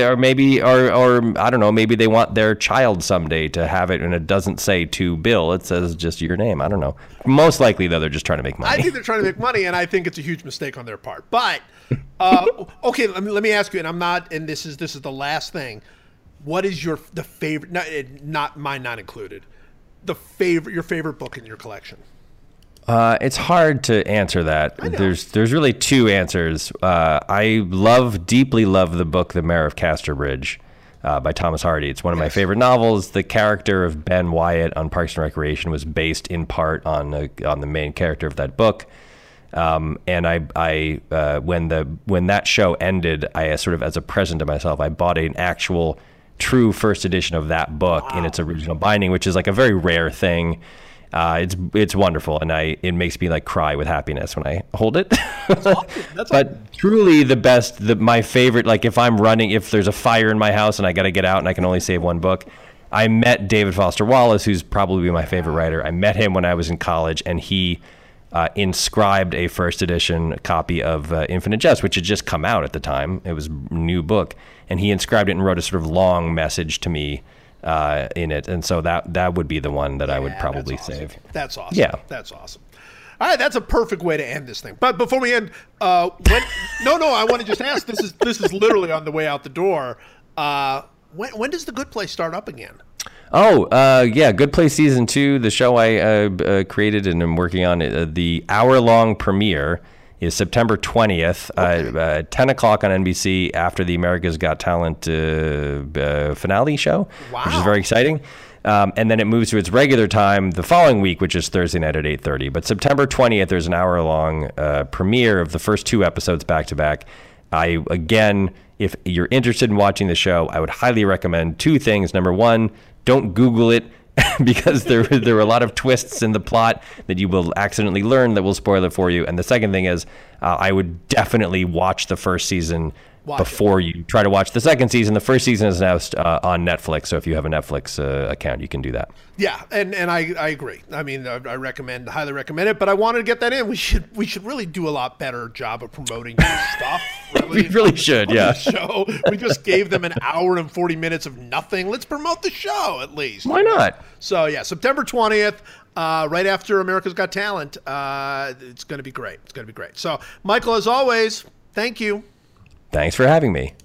Or I don't know, maybe they want their child someday to have it, and it doesn't say to Bill, it says just your name. I don't know. Most likely though, they're just trying to make money. I think they're trying to make money, and I think it's a huge mistake on their part. But okay, let me ask you, and this is the last thing. What is the favorite? Not mine, not included. Your favorite book in your collection? It's hard to answer that. There's really two answers. I deeply love the book The Mayor of Casterbridge by Thomas Hardy. It's one of my favorite novels. The character of Ben Wyatt on Parks and Recreation was based in part on the main character of that book. And I when that show ended, I sort of, as a present to myself, I bought an actual true first edition of that book in its original binding, which is like a very rare thing. It's wonderful, and it makes me like cry with happiness when I hold it. That's awesome. But truly the best, my favorite, like if I'm running, if there's a fire in my house and I got to get out and I can only save one book, I met David Foster Wallace, who's probably my favorite writer. I met him when I was in college, and he inscribed a first edition copy of Infinite Jest, which had just come out at the time. It was a new book, and he inscribed it and wrote a sort of long message to me in it, and so that would be the one that I would probably save. That's awesome. Yeah, that's awesome. All right, that's a perfect way to end this thing. But before we end, I want to just ask. This is literally on the way out the door. When does The Good Place start up again? Yeah, Good Place Season 2, the show I created and am working on. The hour-long premiere is September 20th, 10 o'clock on NBC after the America's Got Talent finale show, which is very exciting. And then it moves to its regular time the following week, which is Thursday night at 8:30. But September 20th, there's an hour-long premiere of the first 2 episodes back-to-back. Again, if you're interested in watching the show, I would highly recommend 2 things. Number 1, don't Google it because there are a lot of twists in the plot that you will accidentally learn that will spoil it for you. And the second thing is I would definitely watch the first season before you try to watch the second season. The first season is now on Netflix, so if you have a Netflix account, you can do that. Yeah, and I agree. I mean, I highly recommend it. But I wanted to get that in. We should really do a lot better job of promoting your stuff. Really. We really should. Yeah. Show. We just gave them an hour and 40 minutes of nothing. Let's promote the show at least. Why not? So yeah, September 20th. Right after America's Got Talent. It's going to be great. It's going to be great. So, Michael, as always, thank you. Thanks for having me.